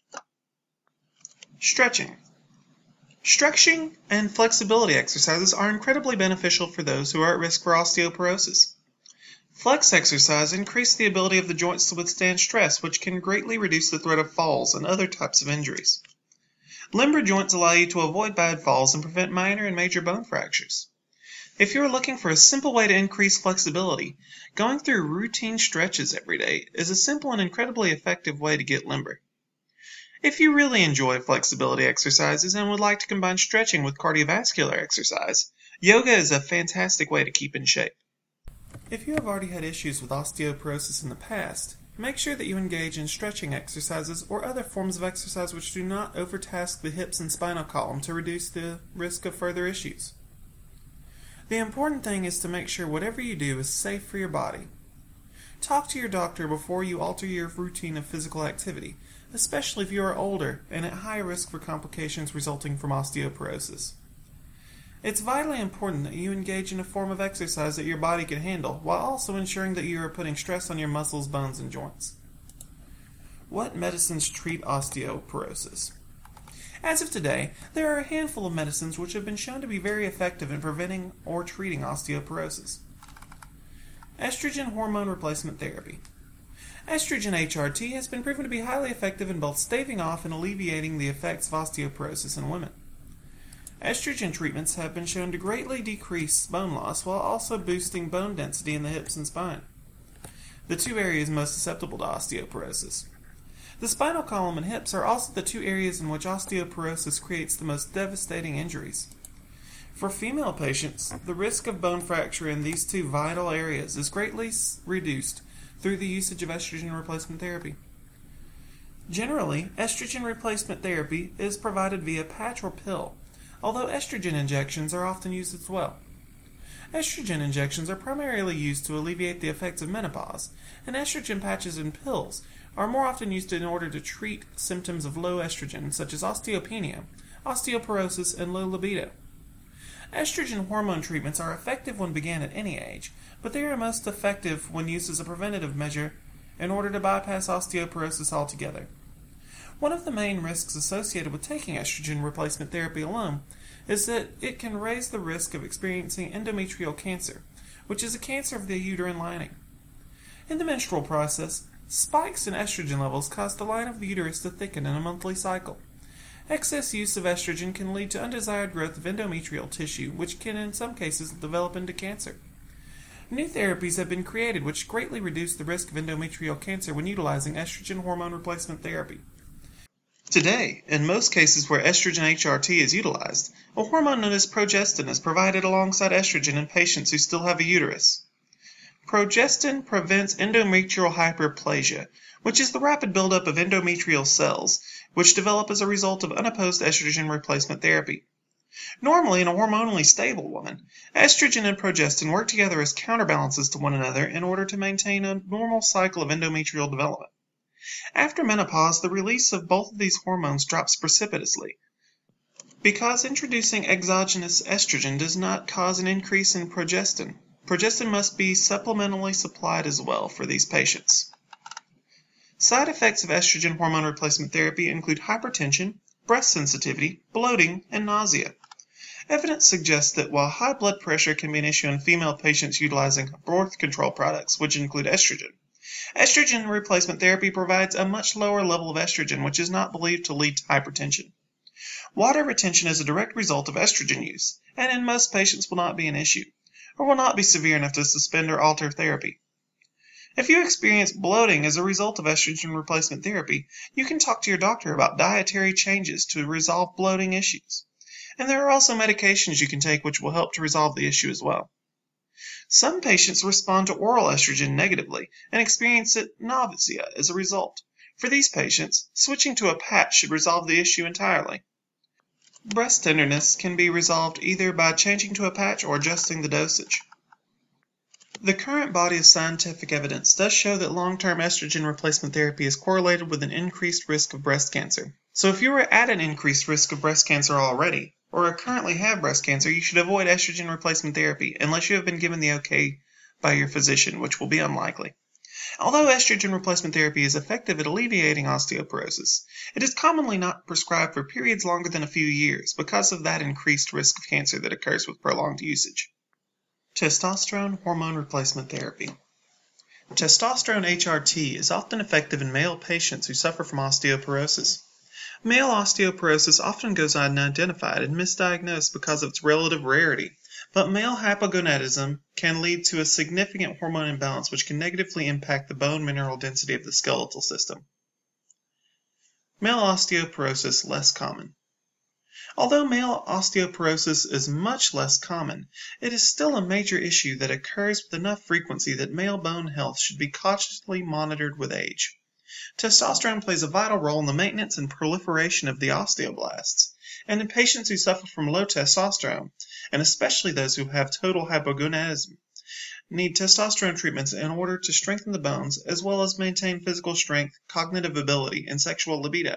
Stretching. Stretching and flexibility exercises are incredibly beneficial for those who are at risk for osteoporosis. Flex exercise increases the ability of the joints to withstand stress, which can greatly reduce the threat of falls and other types of injuries. Limber joints allow you to avoid bad falls and prevent minor and major bone fractures. If you are looking for a simple way to increase flexibility, going through routine stretches every day is a simple and incredibly effective way to get limber. If you really enjoy flexibility exercises and would like to combine stretching with cardiovascular exercise, yoga is a fantastic way to keep in shape. If you have already had issues with osteoporosis in the past, make sure that you engage in stretching exercises or other forms of exercise which do not overtask the hips and spinal column to reduce the risk of further issues. The important thing is to make sure whatever you do is safe for your body. Talk to your doctor before you alter your routine of physical activity, especially if you are older and at high risk for complications resulting from osteoporosis. It's vitally important that you engage in a form of exercise that your body can handle, while also ensuring that you are putting stress on your muscles, bones, and joints. What medicines treat osteoporosis? As of today, there are a handful of medicines which have been shown to be very effective in preventing or treating osteoporosis. Estrogen hormone replacement therapy. Estrogen HRT has been proven to be highly effective in both staving off and alleviating the effects of osteoporosis in women. Estrogen treatments have been shown to greatly decrease bone loss while also boosting bone density in the hips and spine, the two areas most susceptible to osteoporosis. The spinal column and hips are also the two areas in which osteoporosis creates the most devastating injuries. For female patients, the risk of bone fracture in these two vital areas is greatly reduced through the usage of estrogen replacement therapy. Generally, estrogen replacement therapy is provided via patch or pill, although estrogen injections are often used as well. Estrogen injections are primarily used to alleviate the effects of menopause, and estrogen patches and pills are more often used in order to treat symptoms of low estrogen, such as osteopenia, osteoporosis, and low libido. Estrogen hormone treatments are effective when began at any age, but they are most effective when used as a preventative measure in order to bypass osteoporosis altogether. One of the main risks associated with taking estrogen replacement therapy alone is that it can raise the risk of experiencing endometrial cancer, which is a cancer of the uterine lining. In the menstrual process, spikes in estrogen levels cause the line of the uterus to thicken in a monthly cycle. Excess use of estrogen can lead to undesired growth of endometrial tissue, which can in some cases develop into cancer. New therapies have been created which greatly reduce the risk of endometrial cancer when utilizing estrogen hormone replacement therapy. Today, in most cases where estrogen HRT is utilized, a hormone known as progestin is provided alongside estrogen in patients who still have a uterus. Progestin prevents endometrial hyperplasia, which is the rapid buildup of endometrial cells, which develop as a result of unopposed estrogen replacement therapy. Normally, in a hormonally stable woman, estrogen and progestin work together as counterbalances to one another in order to maintain a normal cycle of endometrial development. After menopause, the release of both of these hormones drops precipitously. Because introducing exogenous estrogen does not cause an increase in progestin, progestin must be supplementally supplied as well for these patients. Side effects of estrogen hormone replacement therapy include hypertension, breast sensitivity, bloating, and nausea. Evidence suggests that while high blood pressure can be an issue in female patients utilizing birth control products, which include estrogen replacement therapy provides a much lower level of estrogen, which is not believed to lead to hypertension. Water retention is a direct result of estrogen use, and in most patients will not be an issue, or will not be severe enough to suspend or alter therapy. If you experience bloating as a result of estrogen replacement therapy, you can talk to your doctor about dietary changes to resolve bloating issues. And there are also medications you can take which will help to resolve the issue as well. Some patients respond to oral estrogen negatively and experience nausea as a result. For these patients, switching to a patch should resolve the issue entirely. Breast tenderness can be resolved either by changing to a patch or adjusting the dosage. The current body of scientific evidence does show that long-term estrogen replacement therapy is correlated with an increased risk of breast cancer. So if you are at an increased risk of breast cancer already, or currently have breast cancer, you should avoid estrogen replacement therapy unless you have been given the okay by your physician, which will be unlikely. Although estrogen replacement therapy is effective at alleviating osteoporosis, it is commonly not prescribed for periods longer than a few years because of that increased risk of cancer that occurs with prolonged usage. Testosterone hormone replacement therapy. Testosterone HRT is often effective in male patients who suffer from osteoporosis. Male osteoporosis often goes unidentified and misdiagnosed because of its relative rarity, but male hypogonadism can lead to a significant hormone imbalance which can negatively impact the bone mineral density of the skeletal system. Male osteoporosis less common. Although male osteoporosis is much less common, it is still a major issue that occurs with enough frequency that male bone health should be cautiously monitored with age. Testosterone plays a vital role in the maintenance and proliferation of the osteoblasts, and in patients who suffer from low testosterone, and especially those who have total hypogonadism, need testosterone treatments in order to strengthen the bones as well as maintain physical strength, cognitive ability, and sexual libido.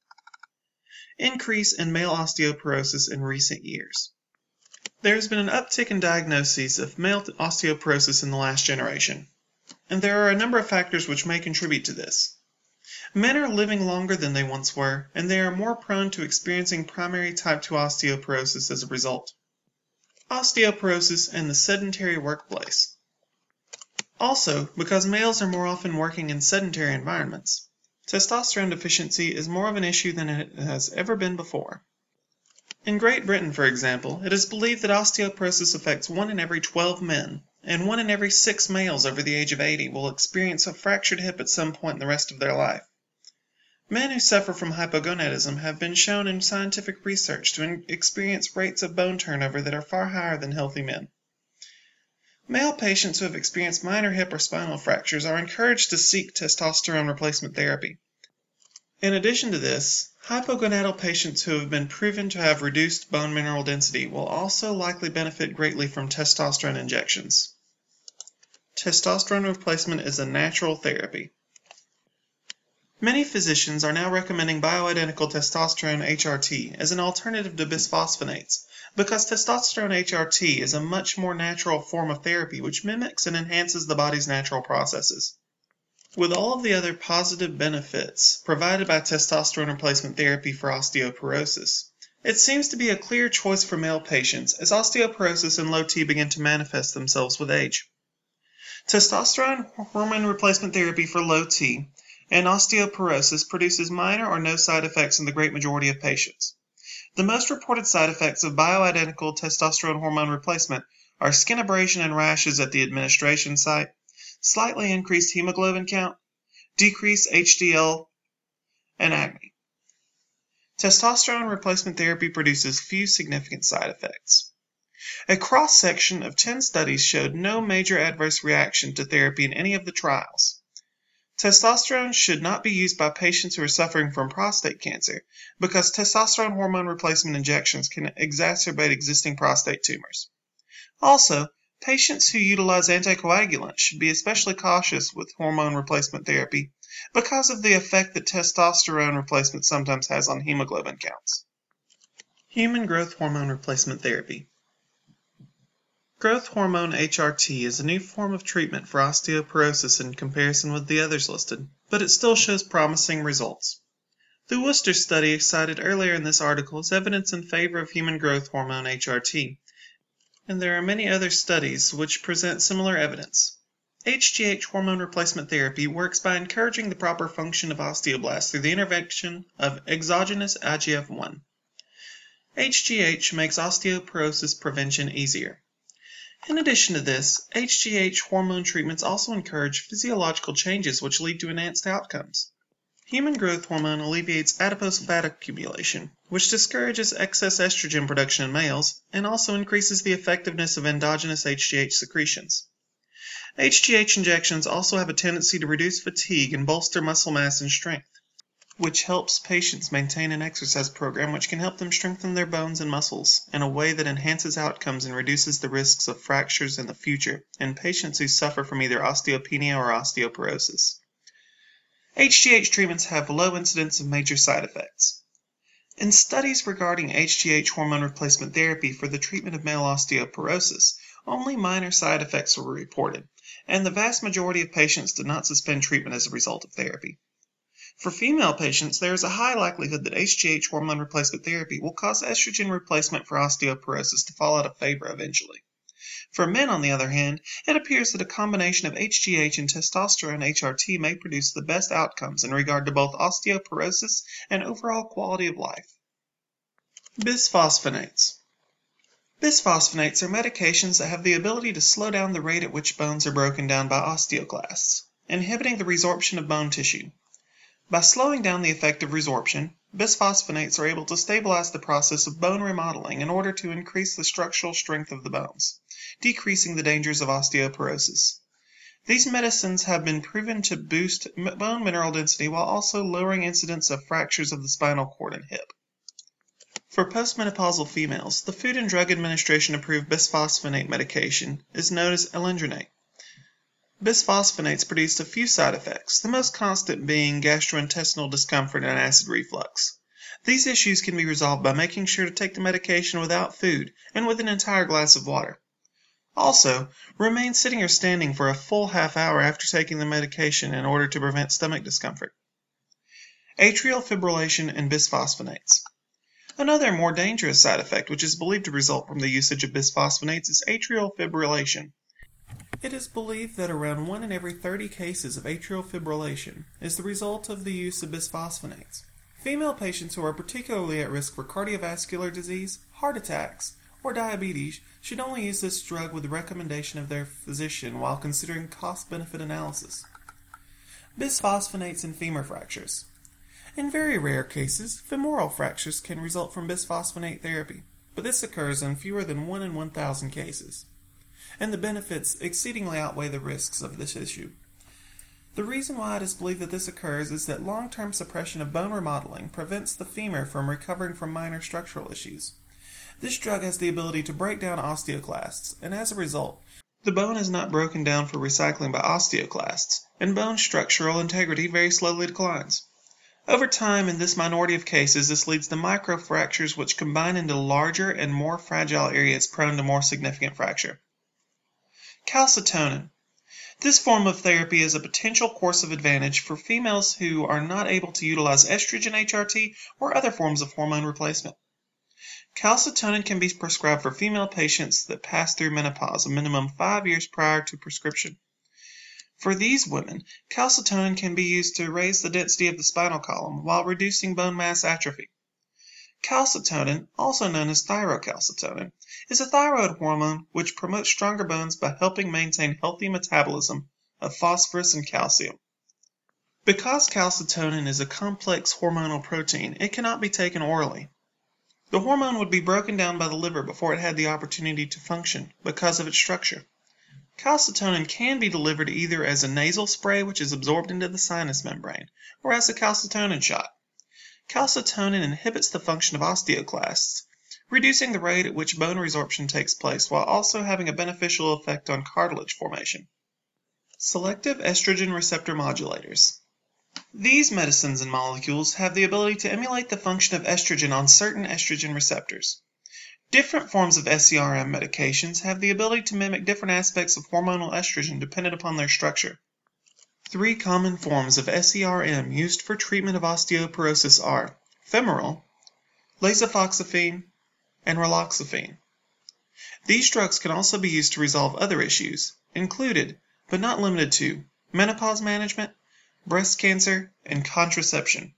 Increase in male osteoporosis in recent years. There has been an uptick in diagnoses of male osteoporosis in the last generation, and there are a number of factors which may contribute to this. Men are living longer than they once were, and they are more prone to experiencing primary type 2 osteoporosis as a result. Osteoporosis and the sedentary workplace. Also, because males are more often working in sedentary environments, testosterone deficiency is more of an issue than it has ever been before. In Great Britain, for example, it is believed that osteoporosis affects 1 in every 12 men, and 1 in every 6 males over the age of 80 will experience a fractured hip at some point in the rest of their life. Men who suffer from hypogonadism have been shown in scientific research to experience rates of bone turnover that are far higher than healthy men. Male patients who have experienced minor hip or spinal fractures are encouraged to seek testosterone replacement therapy. In addition to this, hypogonadal patients who have been proven to have reduced bone mineral density will also likely benefit greatly from testosterone injections. Testosterone replacement is a natural therapy. Many physicians are now recommending bioidentical testosterone HRT as an alternative to bisphosphonates because testosterone HRT is a much more natural form of therapy which mimics and enhances the body's natural processes. With all of the other positive benefits provided by testosterone replacement therapy for osteoporosis, it seems to be a clear choice for male patients as osteoporosis and low T begin to manifest themselves with age. Testosterone hormone replacement therapy for low T and osteoporosis produces minor or no side effects in the great majority of patients. The most reported side effects of bioidentical testosterone hormone replacement are skin abrasion and rashes at the administration site, slightly increased hemoglobin count, decreased HDL, and acne. Testosterone replacement therapy produces few significant side effects. A cross-section of 10 studies showed no major adverse reaction to therapy in any of the trials. Testosterone should not be used by patients who are suffering from prostate cancer because testosterone hormone replacement injections can exacerbate existing prostate tumors. Also, patients who utilize anticoagulants should be especially cautious with hormone replacement therapy because of the effect that testosterone replacement sometimes has on hemoglobin counts. Human growth hormone replacement therapy. Growth hormone HRT is a new form of treatment for osteoporosis in comparison with the others listed, but it still shows promising results. The Worcester study cited earlier in this article is evidence in favor of human growth hormone HRT, and there are many other studies which present similar evidence. HGH hormone replacement therapy works by encouraging the proper function of osteoblasts through the intervention of exogenous IGF-1. HGH makes osteoporosis prevention easier. In addition to this, HGH hormone treatments also encourage physiological changes which lead to enhanced outcomes. Human growth hormone alleviates adipose fat accumulation, which discourages excess estrogen production in males and also increases the effectiveness of endogenous HGH secretions. HGH injections also have a tendency to reduce fatigue and bolster muscle mass and strength, which helps patients maintain an exercise program which can help them strengthen their bones and muscles in a way that enhances outcomes and reduces the risks of fractures in the future in patients who suffer from either osteopenia or osteoporosis. HGH treatments have low incidence of major side effects. In studies regarding HGH hormone replacement therapy for the treatment of male osteoporosis, only minor side effects were reported, and the vast majority of patients did not suspend treatment as a result of therapy. For female patients, there is a high likelihood that HGH hormone replacement therapy will cause estrogen replacement for osteoporosis to fall out of favor eventually. For men, on the other hand, it appears that a combination of HGH and testosterone HRT may produce the best outcomes in regard to both osteoporosis and overall quality of life. Bisphosphonates. Bisphosphonates are medications that have the ability to slow down the rate at which bones are broken down by osteoclasts, inhibiting the resorption of bone tissue. By slowing down the effect of resorption, bisphosphonates are able to stabilize the process of bone remodeling in order to increase the structural strength of the bones, decreasing the dangers of osteoporosis. These medicines have been proven to boost bone mineral density while also lowering incidence of fractures of the spinal cord and hip. For postmenopausal females, the Food and Drug Administration approved bisphosphonate medication is known as alendronate. Bisphosphonates produced a few side effects, the most constant being gastrointestinal discomfort and acid reflux. These issues can be resolved by making sure to take the medication without food and with an entire glass of water. Also, remain sitting or standing for a full half hour after taking the medication in order to prevent stomach discomfort. Atrial fibrillation and bisphosphonates. Another more dangerous side effect which is believed to result from the usage of bisphosphonates is atrial fibrillation. It is believed that around 1 in every 30 cases of atrial fibrillation is the result of the use of bisphosphonates. Female patients who are particularly at risk for cardiovascular disease, heart attacks, or diabetes should only use this drug with the recommendation of their physician while considering cost-benefit analysis. Bisphosphonates in femur fractures. In very rare cases, femoral fractures can result from bisphosphonate therapy, but this occurs in fewer than 1 in 1,000 cases, and the benefits exceedingly outweigh the risks of this issue. The reason why it is believed that this occurs is that long-term suppression of bone remodeling prevents the femur from recovering from minor structural issues. This drug has the ability to break down osteoclasts, and as a result, the bone is not broken down for recycling by osteoclasts, and bone structural integrity very slowly declines. Over time, in this minority of cases, this leads to microfractures which combine into larger and more fragile areas prone to more significant fracture. Calcitonin. This form of therapy is a potential course of advantage for females who are not able to utilize estrogen HRT or other forms of hormone replacement. Calcitonin can be prescribed for female patients that pass through menopause a minimum 5 years prior to prescription. For these women, calcitonin can be used to raise the density of the spinal column while reducing bone mass atrophy. Calcitonin, also known as thyrocalcitonin, is a thyroid hormone which promotes stronger bones by helping maintain healthy metabolism of phosphorus and calcium. Because calcitonin is a complex hormonal protein, it cannot be taken orally. The hormone would be broken down by the liver before it had the opportunity to function because of its structure. Calcitonin can be delivered either as a nasal spray, which is absorbed into the sinus membrane, or as a calcitonin shot. Calcitonin inhibits the function of osteoclasts, reducing the rate at which bone resorption takes place while also having a beneficial effect on cartilage formation. Selective estrogen receptor modulators. These medicines and molecules have the ability to emulate the function of estrogen on certain estrogen receptors. Different forms of SERM medications have the ability to mimic different aspects of hormonal estrogen dependent upon their structure. 3 common forms of SERM used for treatment of osteoporosis are femoral, lasofoxifene, and raloxifene. These drugs can also be used to resolve other issues, included, but not limited to, menopause management, breast cancer, and contraception.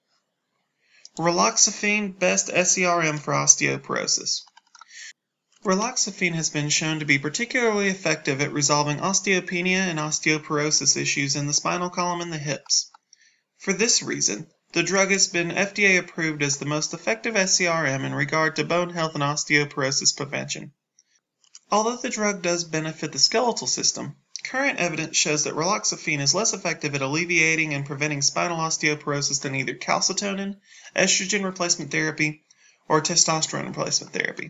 Raloxifene, best SERM for osteoporosis. Raloxifene has been shown to be particularly effective at resolving osteopenia and osteoporosis issues in the spinal column and the hips. For this reason, the drug has been FDA approved as the most effective SERM in regard to bone health and osteoporosis prevention. Although the drug does benefit the skeletal system, current evidence shows that raloxifene is less effective at alleviating and preventing spinal osteoporosis than either calcitonin, estrogen replacement therapy, or testosterone replacement therapy.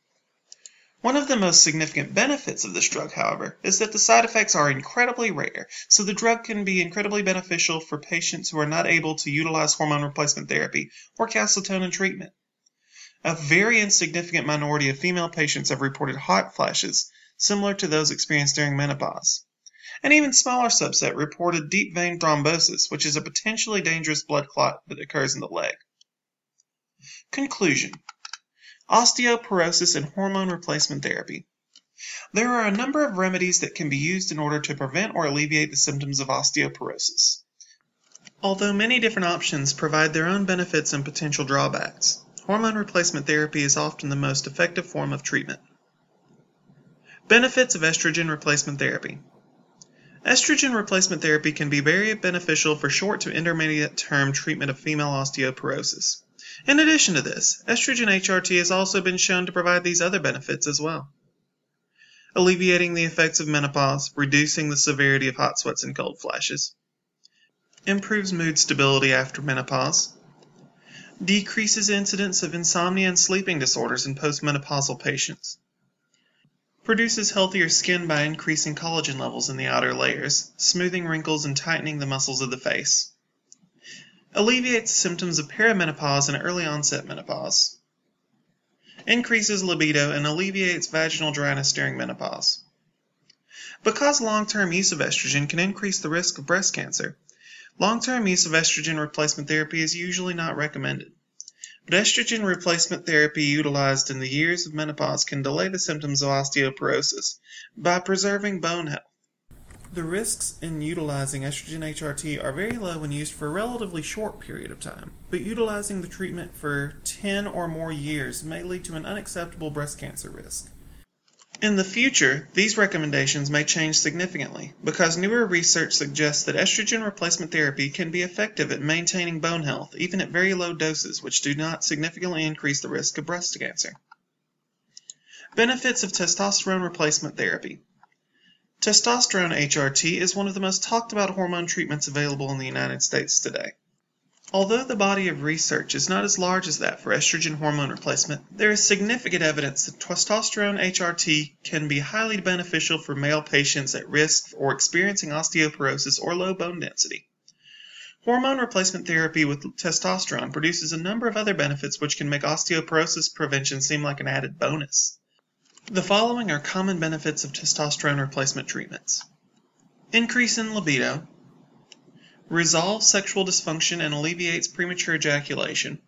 One of the most significant benefits of this drug, however, is that the side effects are incredibly rare, so the drug can be incredibly beneficial for patients who are not able to utilize hormone replacement therapy or calcitonin treatment. A very insignificant minority of female patients have reported hot flashes, similar to those experienced during menopause. An even smaller subset reported deep vein thrombosis, which is a potentially dangerous blood clot that occurs in the leg. Conclusion: osteoporosis and hormone replacement therapy. There are a number of remedies that can be used in order to prevent or alleviate the symptoms of osteoporosis. Although many different options provide their own benefits and potential drawbacks, hormone replacement therapy is often the most effective form of treatment. Benefits of estrogen replacement therapy. Estrogen replacement therapy can be very beneficial for short to intermediate term treatment of female osteoporosis. In addition to this, estrogen HRT has also been shown to provide these other benefits as well. Alleviating the effects of menopause, reducing the severity of hot sweats and cold flashes. Improves mood stability after menopause. Decreases incidence of insomnia and sleeping disorders in postmenopausal patients. Produces healthier skin by increasing collagen levels in the outer layers, smoothing wrinkles and tightening the muscles of the face. Alleviates symptoms of perimenopause and early onset menopause. Increases libido and alleviates vaginal dryness during menopause. Because long-term use of estrogen can increase the risk of breast cancer, long-term use of estrogen replacement therapy is usually not recommended. But estrogen replacement therapy utilized in the years of menopause can delay the symptoms of osteoporosis by preserving bone health. The risks in utilizing estrogen HRT are very low when used for a relatively short period of time, but utilizing the treatment for 10 or more years may lead to an unacceptable breast cancer risk. In the future, these recommendations may change significantly because newer research suggests that estrogen replacement therapy can be effective at maintaining bone health even at very low doses which do not significantly increase the risk of breast cancer. Benefits of testosterone replacement therapy. Testosterone HRT is one of the most talked about hormone treatments available in the United States today. Although the body of research is not as large as that for estrogen hormone replacement, there is significant evidence that testosterone HRT can be highly beneficial for male patients at risk or experiencing osteoporosis or low bone density. Hormone replacement therapy with testosterone produces a number of other benefits which can make osteoporosis prevention seem like an added bonus. The following are common benefits of testosterone replacement treatments. Increase in libido. Resolves sexual dysfunction and alleviates premature ejaculation.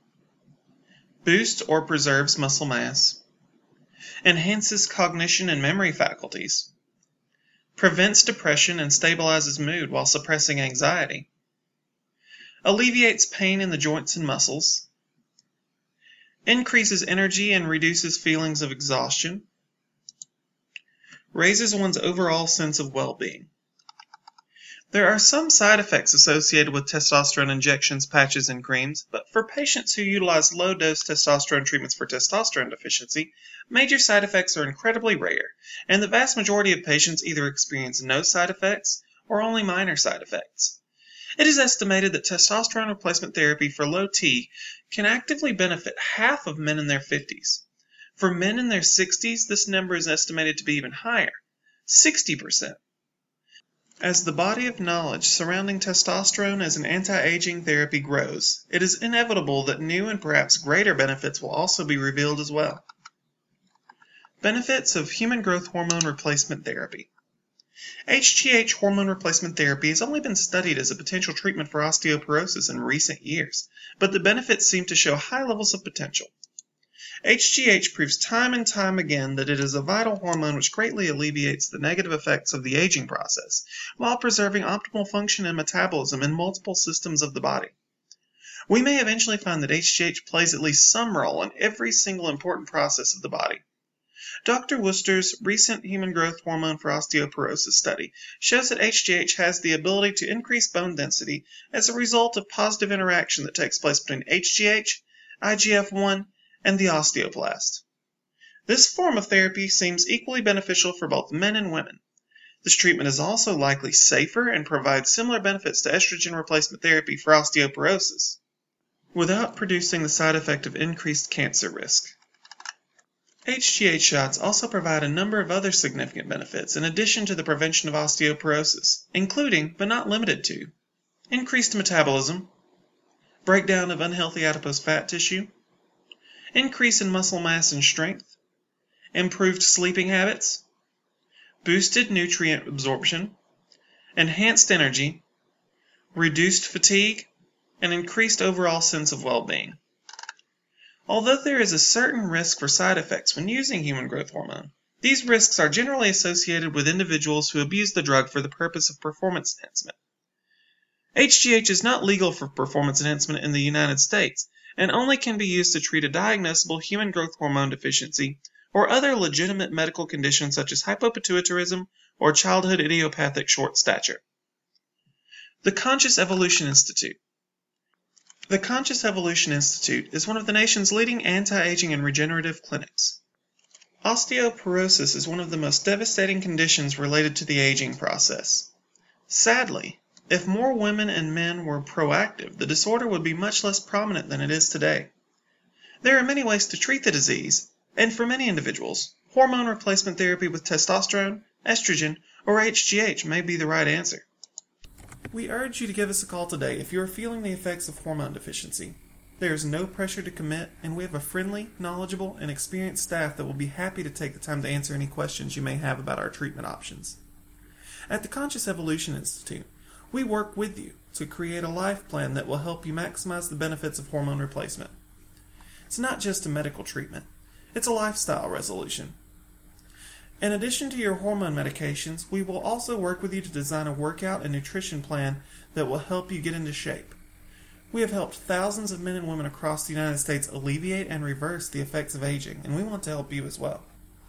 Boosts or preserves muscle mass. Enhances cognition and memory faculties. Prevents depression and stabilizes mood while suppressing anxiety. Alleviates pain in the joints and muscles. Increases energy and reduces feelings of exhaustion. Raises one's overall sense of well-being. There are some side effects associated with testosterone injections, patches, and creams, but for patients who utilize low-dose testosterone treatments for testosterone deficiency, major side effects are incredibly rare, and the vast majority of patients either experience no side effects or only minor side effects. It is estimated that testosterone replacement therapy for low T can actively benefit half of men in their 50s. For men in their 60s, this number is estimated to be even higher, 60%. As the body of knowledge surrounding testosterone as an anti-aging therapy grows, it is inevitable that new and perhaps greater benefits will also be revealed as well. Benefits of human growth hormone replacement therapy. HGH hormone replacement therapy has only been studied as a potential treatment for osteoporosis in recent years, but the benefits seem to show high levels of potential. HGH proves time and time again that it is a vital hormone which greatly alleviates the negative effects of the aging process, while preserving optimal function and metabolism in multiple systems of the body. We may eventually find that HGH plays at least some role in every single important process of the body. Dr. Worcester's recent human growth hormone for osteoporosis study shows that HGH has the ability to increase bone density as a result of positive interaction that takes place between HGH, IGF-1, and the osteoblast. This form of therapy seems equally beneficial for both men and women. This treatment is also likely safer and provides similar benefits to estrogen replacement therapy for osteoporosis, without producing the side effect of increased cancer risk. HGH shots also provide a number of other significant benefits in addition to the prevention of osteoporosis, including, but not limited to, increased metabolism, breakdown of unhealthy adipose fat tissue, increase in muscle mass and strength, improved sleeping habits, boosted nutrient absorption, enhanced energy, reduced fatigue, and increased overall sense of well-being. Although there is a certain risk for side effects when using human growth hormone, These risks are generally associated with individuals who abuse the drug for the purpose of performance enhancement. HGH is not legal for performance enhancement in the United States and only can be used to treat a diagnosable human growth hormone deficiency or other legitimate medical conditions such as hypopituitarism or childhood idiopathic short stature. The Conscious Evolution Institute. The Conscious Evolution Institute is one of the nation's leading anti-aging and regenerative clinics. Osteoporosis is one of the most devastating conditions related to the aging process. Sadly, if more women and men were proactive, the disorder would be much less prominent than it is today. There are many ways to treat the disease, and for many individuals, hormone replacement therapy with testosterone, estrogen, or HGH may be the right answer. We urge you to give us a call today if you are feeling the effects of hormone deficiency. There is no pressure to commit, and we have a friendly, knowledgeable, and experienced staff that will be happy to take the time to answer any questions you may have about our treatment options. At the Conscious Evolution Institute, we work with you to create a life plan that will help you maximize the benefits of hormone replacement. It's not just a medical treatment, it's a lifestyle resolution. In addition to your hormone medications, we will also work with you to design a workout and nutrition plan that will help you get into shape. We have helped thousands of men and women across the United States alleviate and reverse the effects of aging, and we want to help you as well.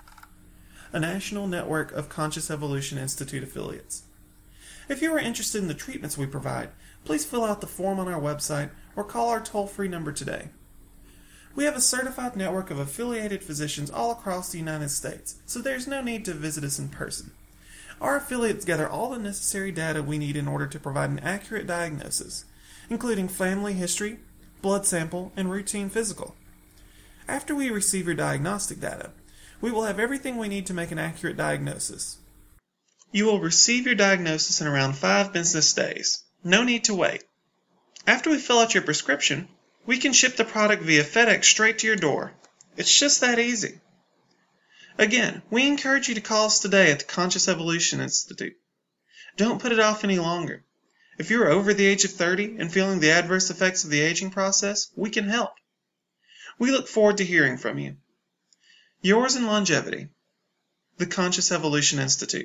A national network of Conscious Evolution Institute affiliates. If you are interested in the treatments we provide, please fill out the form on our website or call our toll-free number today. We have a certified network of affiliated physicians all across the United States, so there's no need to visit us in person. Our affiliates gather all the necessary data we need in order to provide an accurate diagnosis, including family history, blood sample, and routine physical. After we receive your diagnostic data, we will have everything we need to make an accurate diagnosis. You will receive your diagnosis in around 5 business days. No need to wait. After we fill out your prescription, we can ship the product via FedEx straight to your door. It's just that easy. Again, we encourage you to call us today at the Conscious Evolution Institute. Don't put it off any longer. If you're over the age of 30 and feeling the adverse effects of the aging process, we can help. We look forward to hearing from you. Yours in longevity, the Conscious Evolution Institute.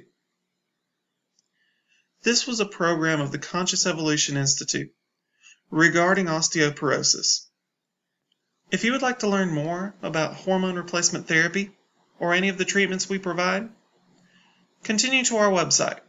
This was a program of the Conscious Evolution Institute regarding osteoporosis. If you would like to learn more about hormone replacement therapy or any of the treatments we provide, continue to our website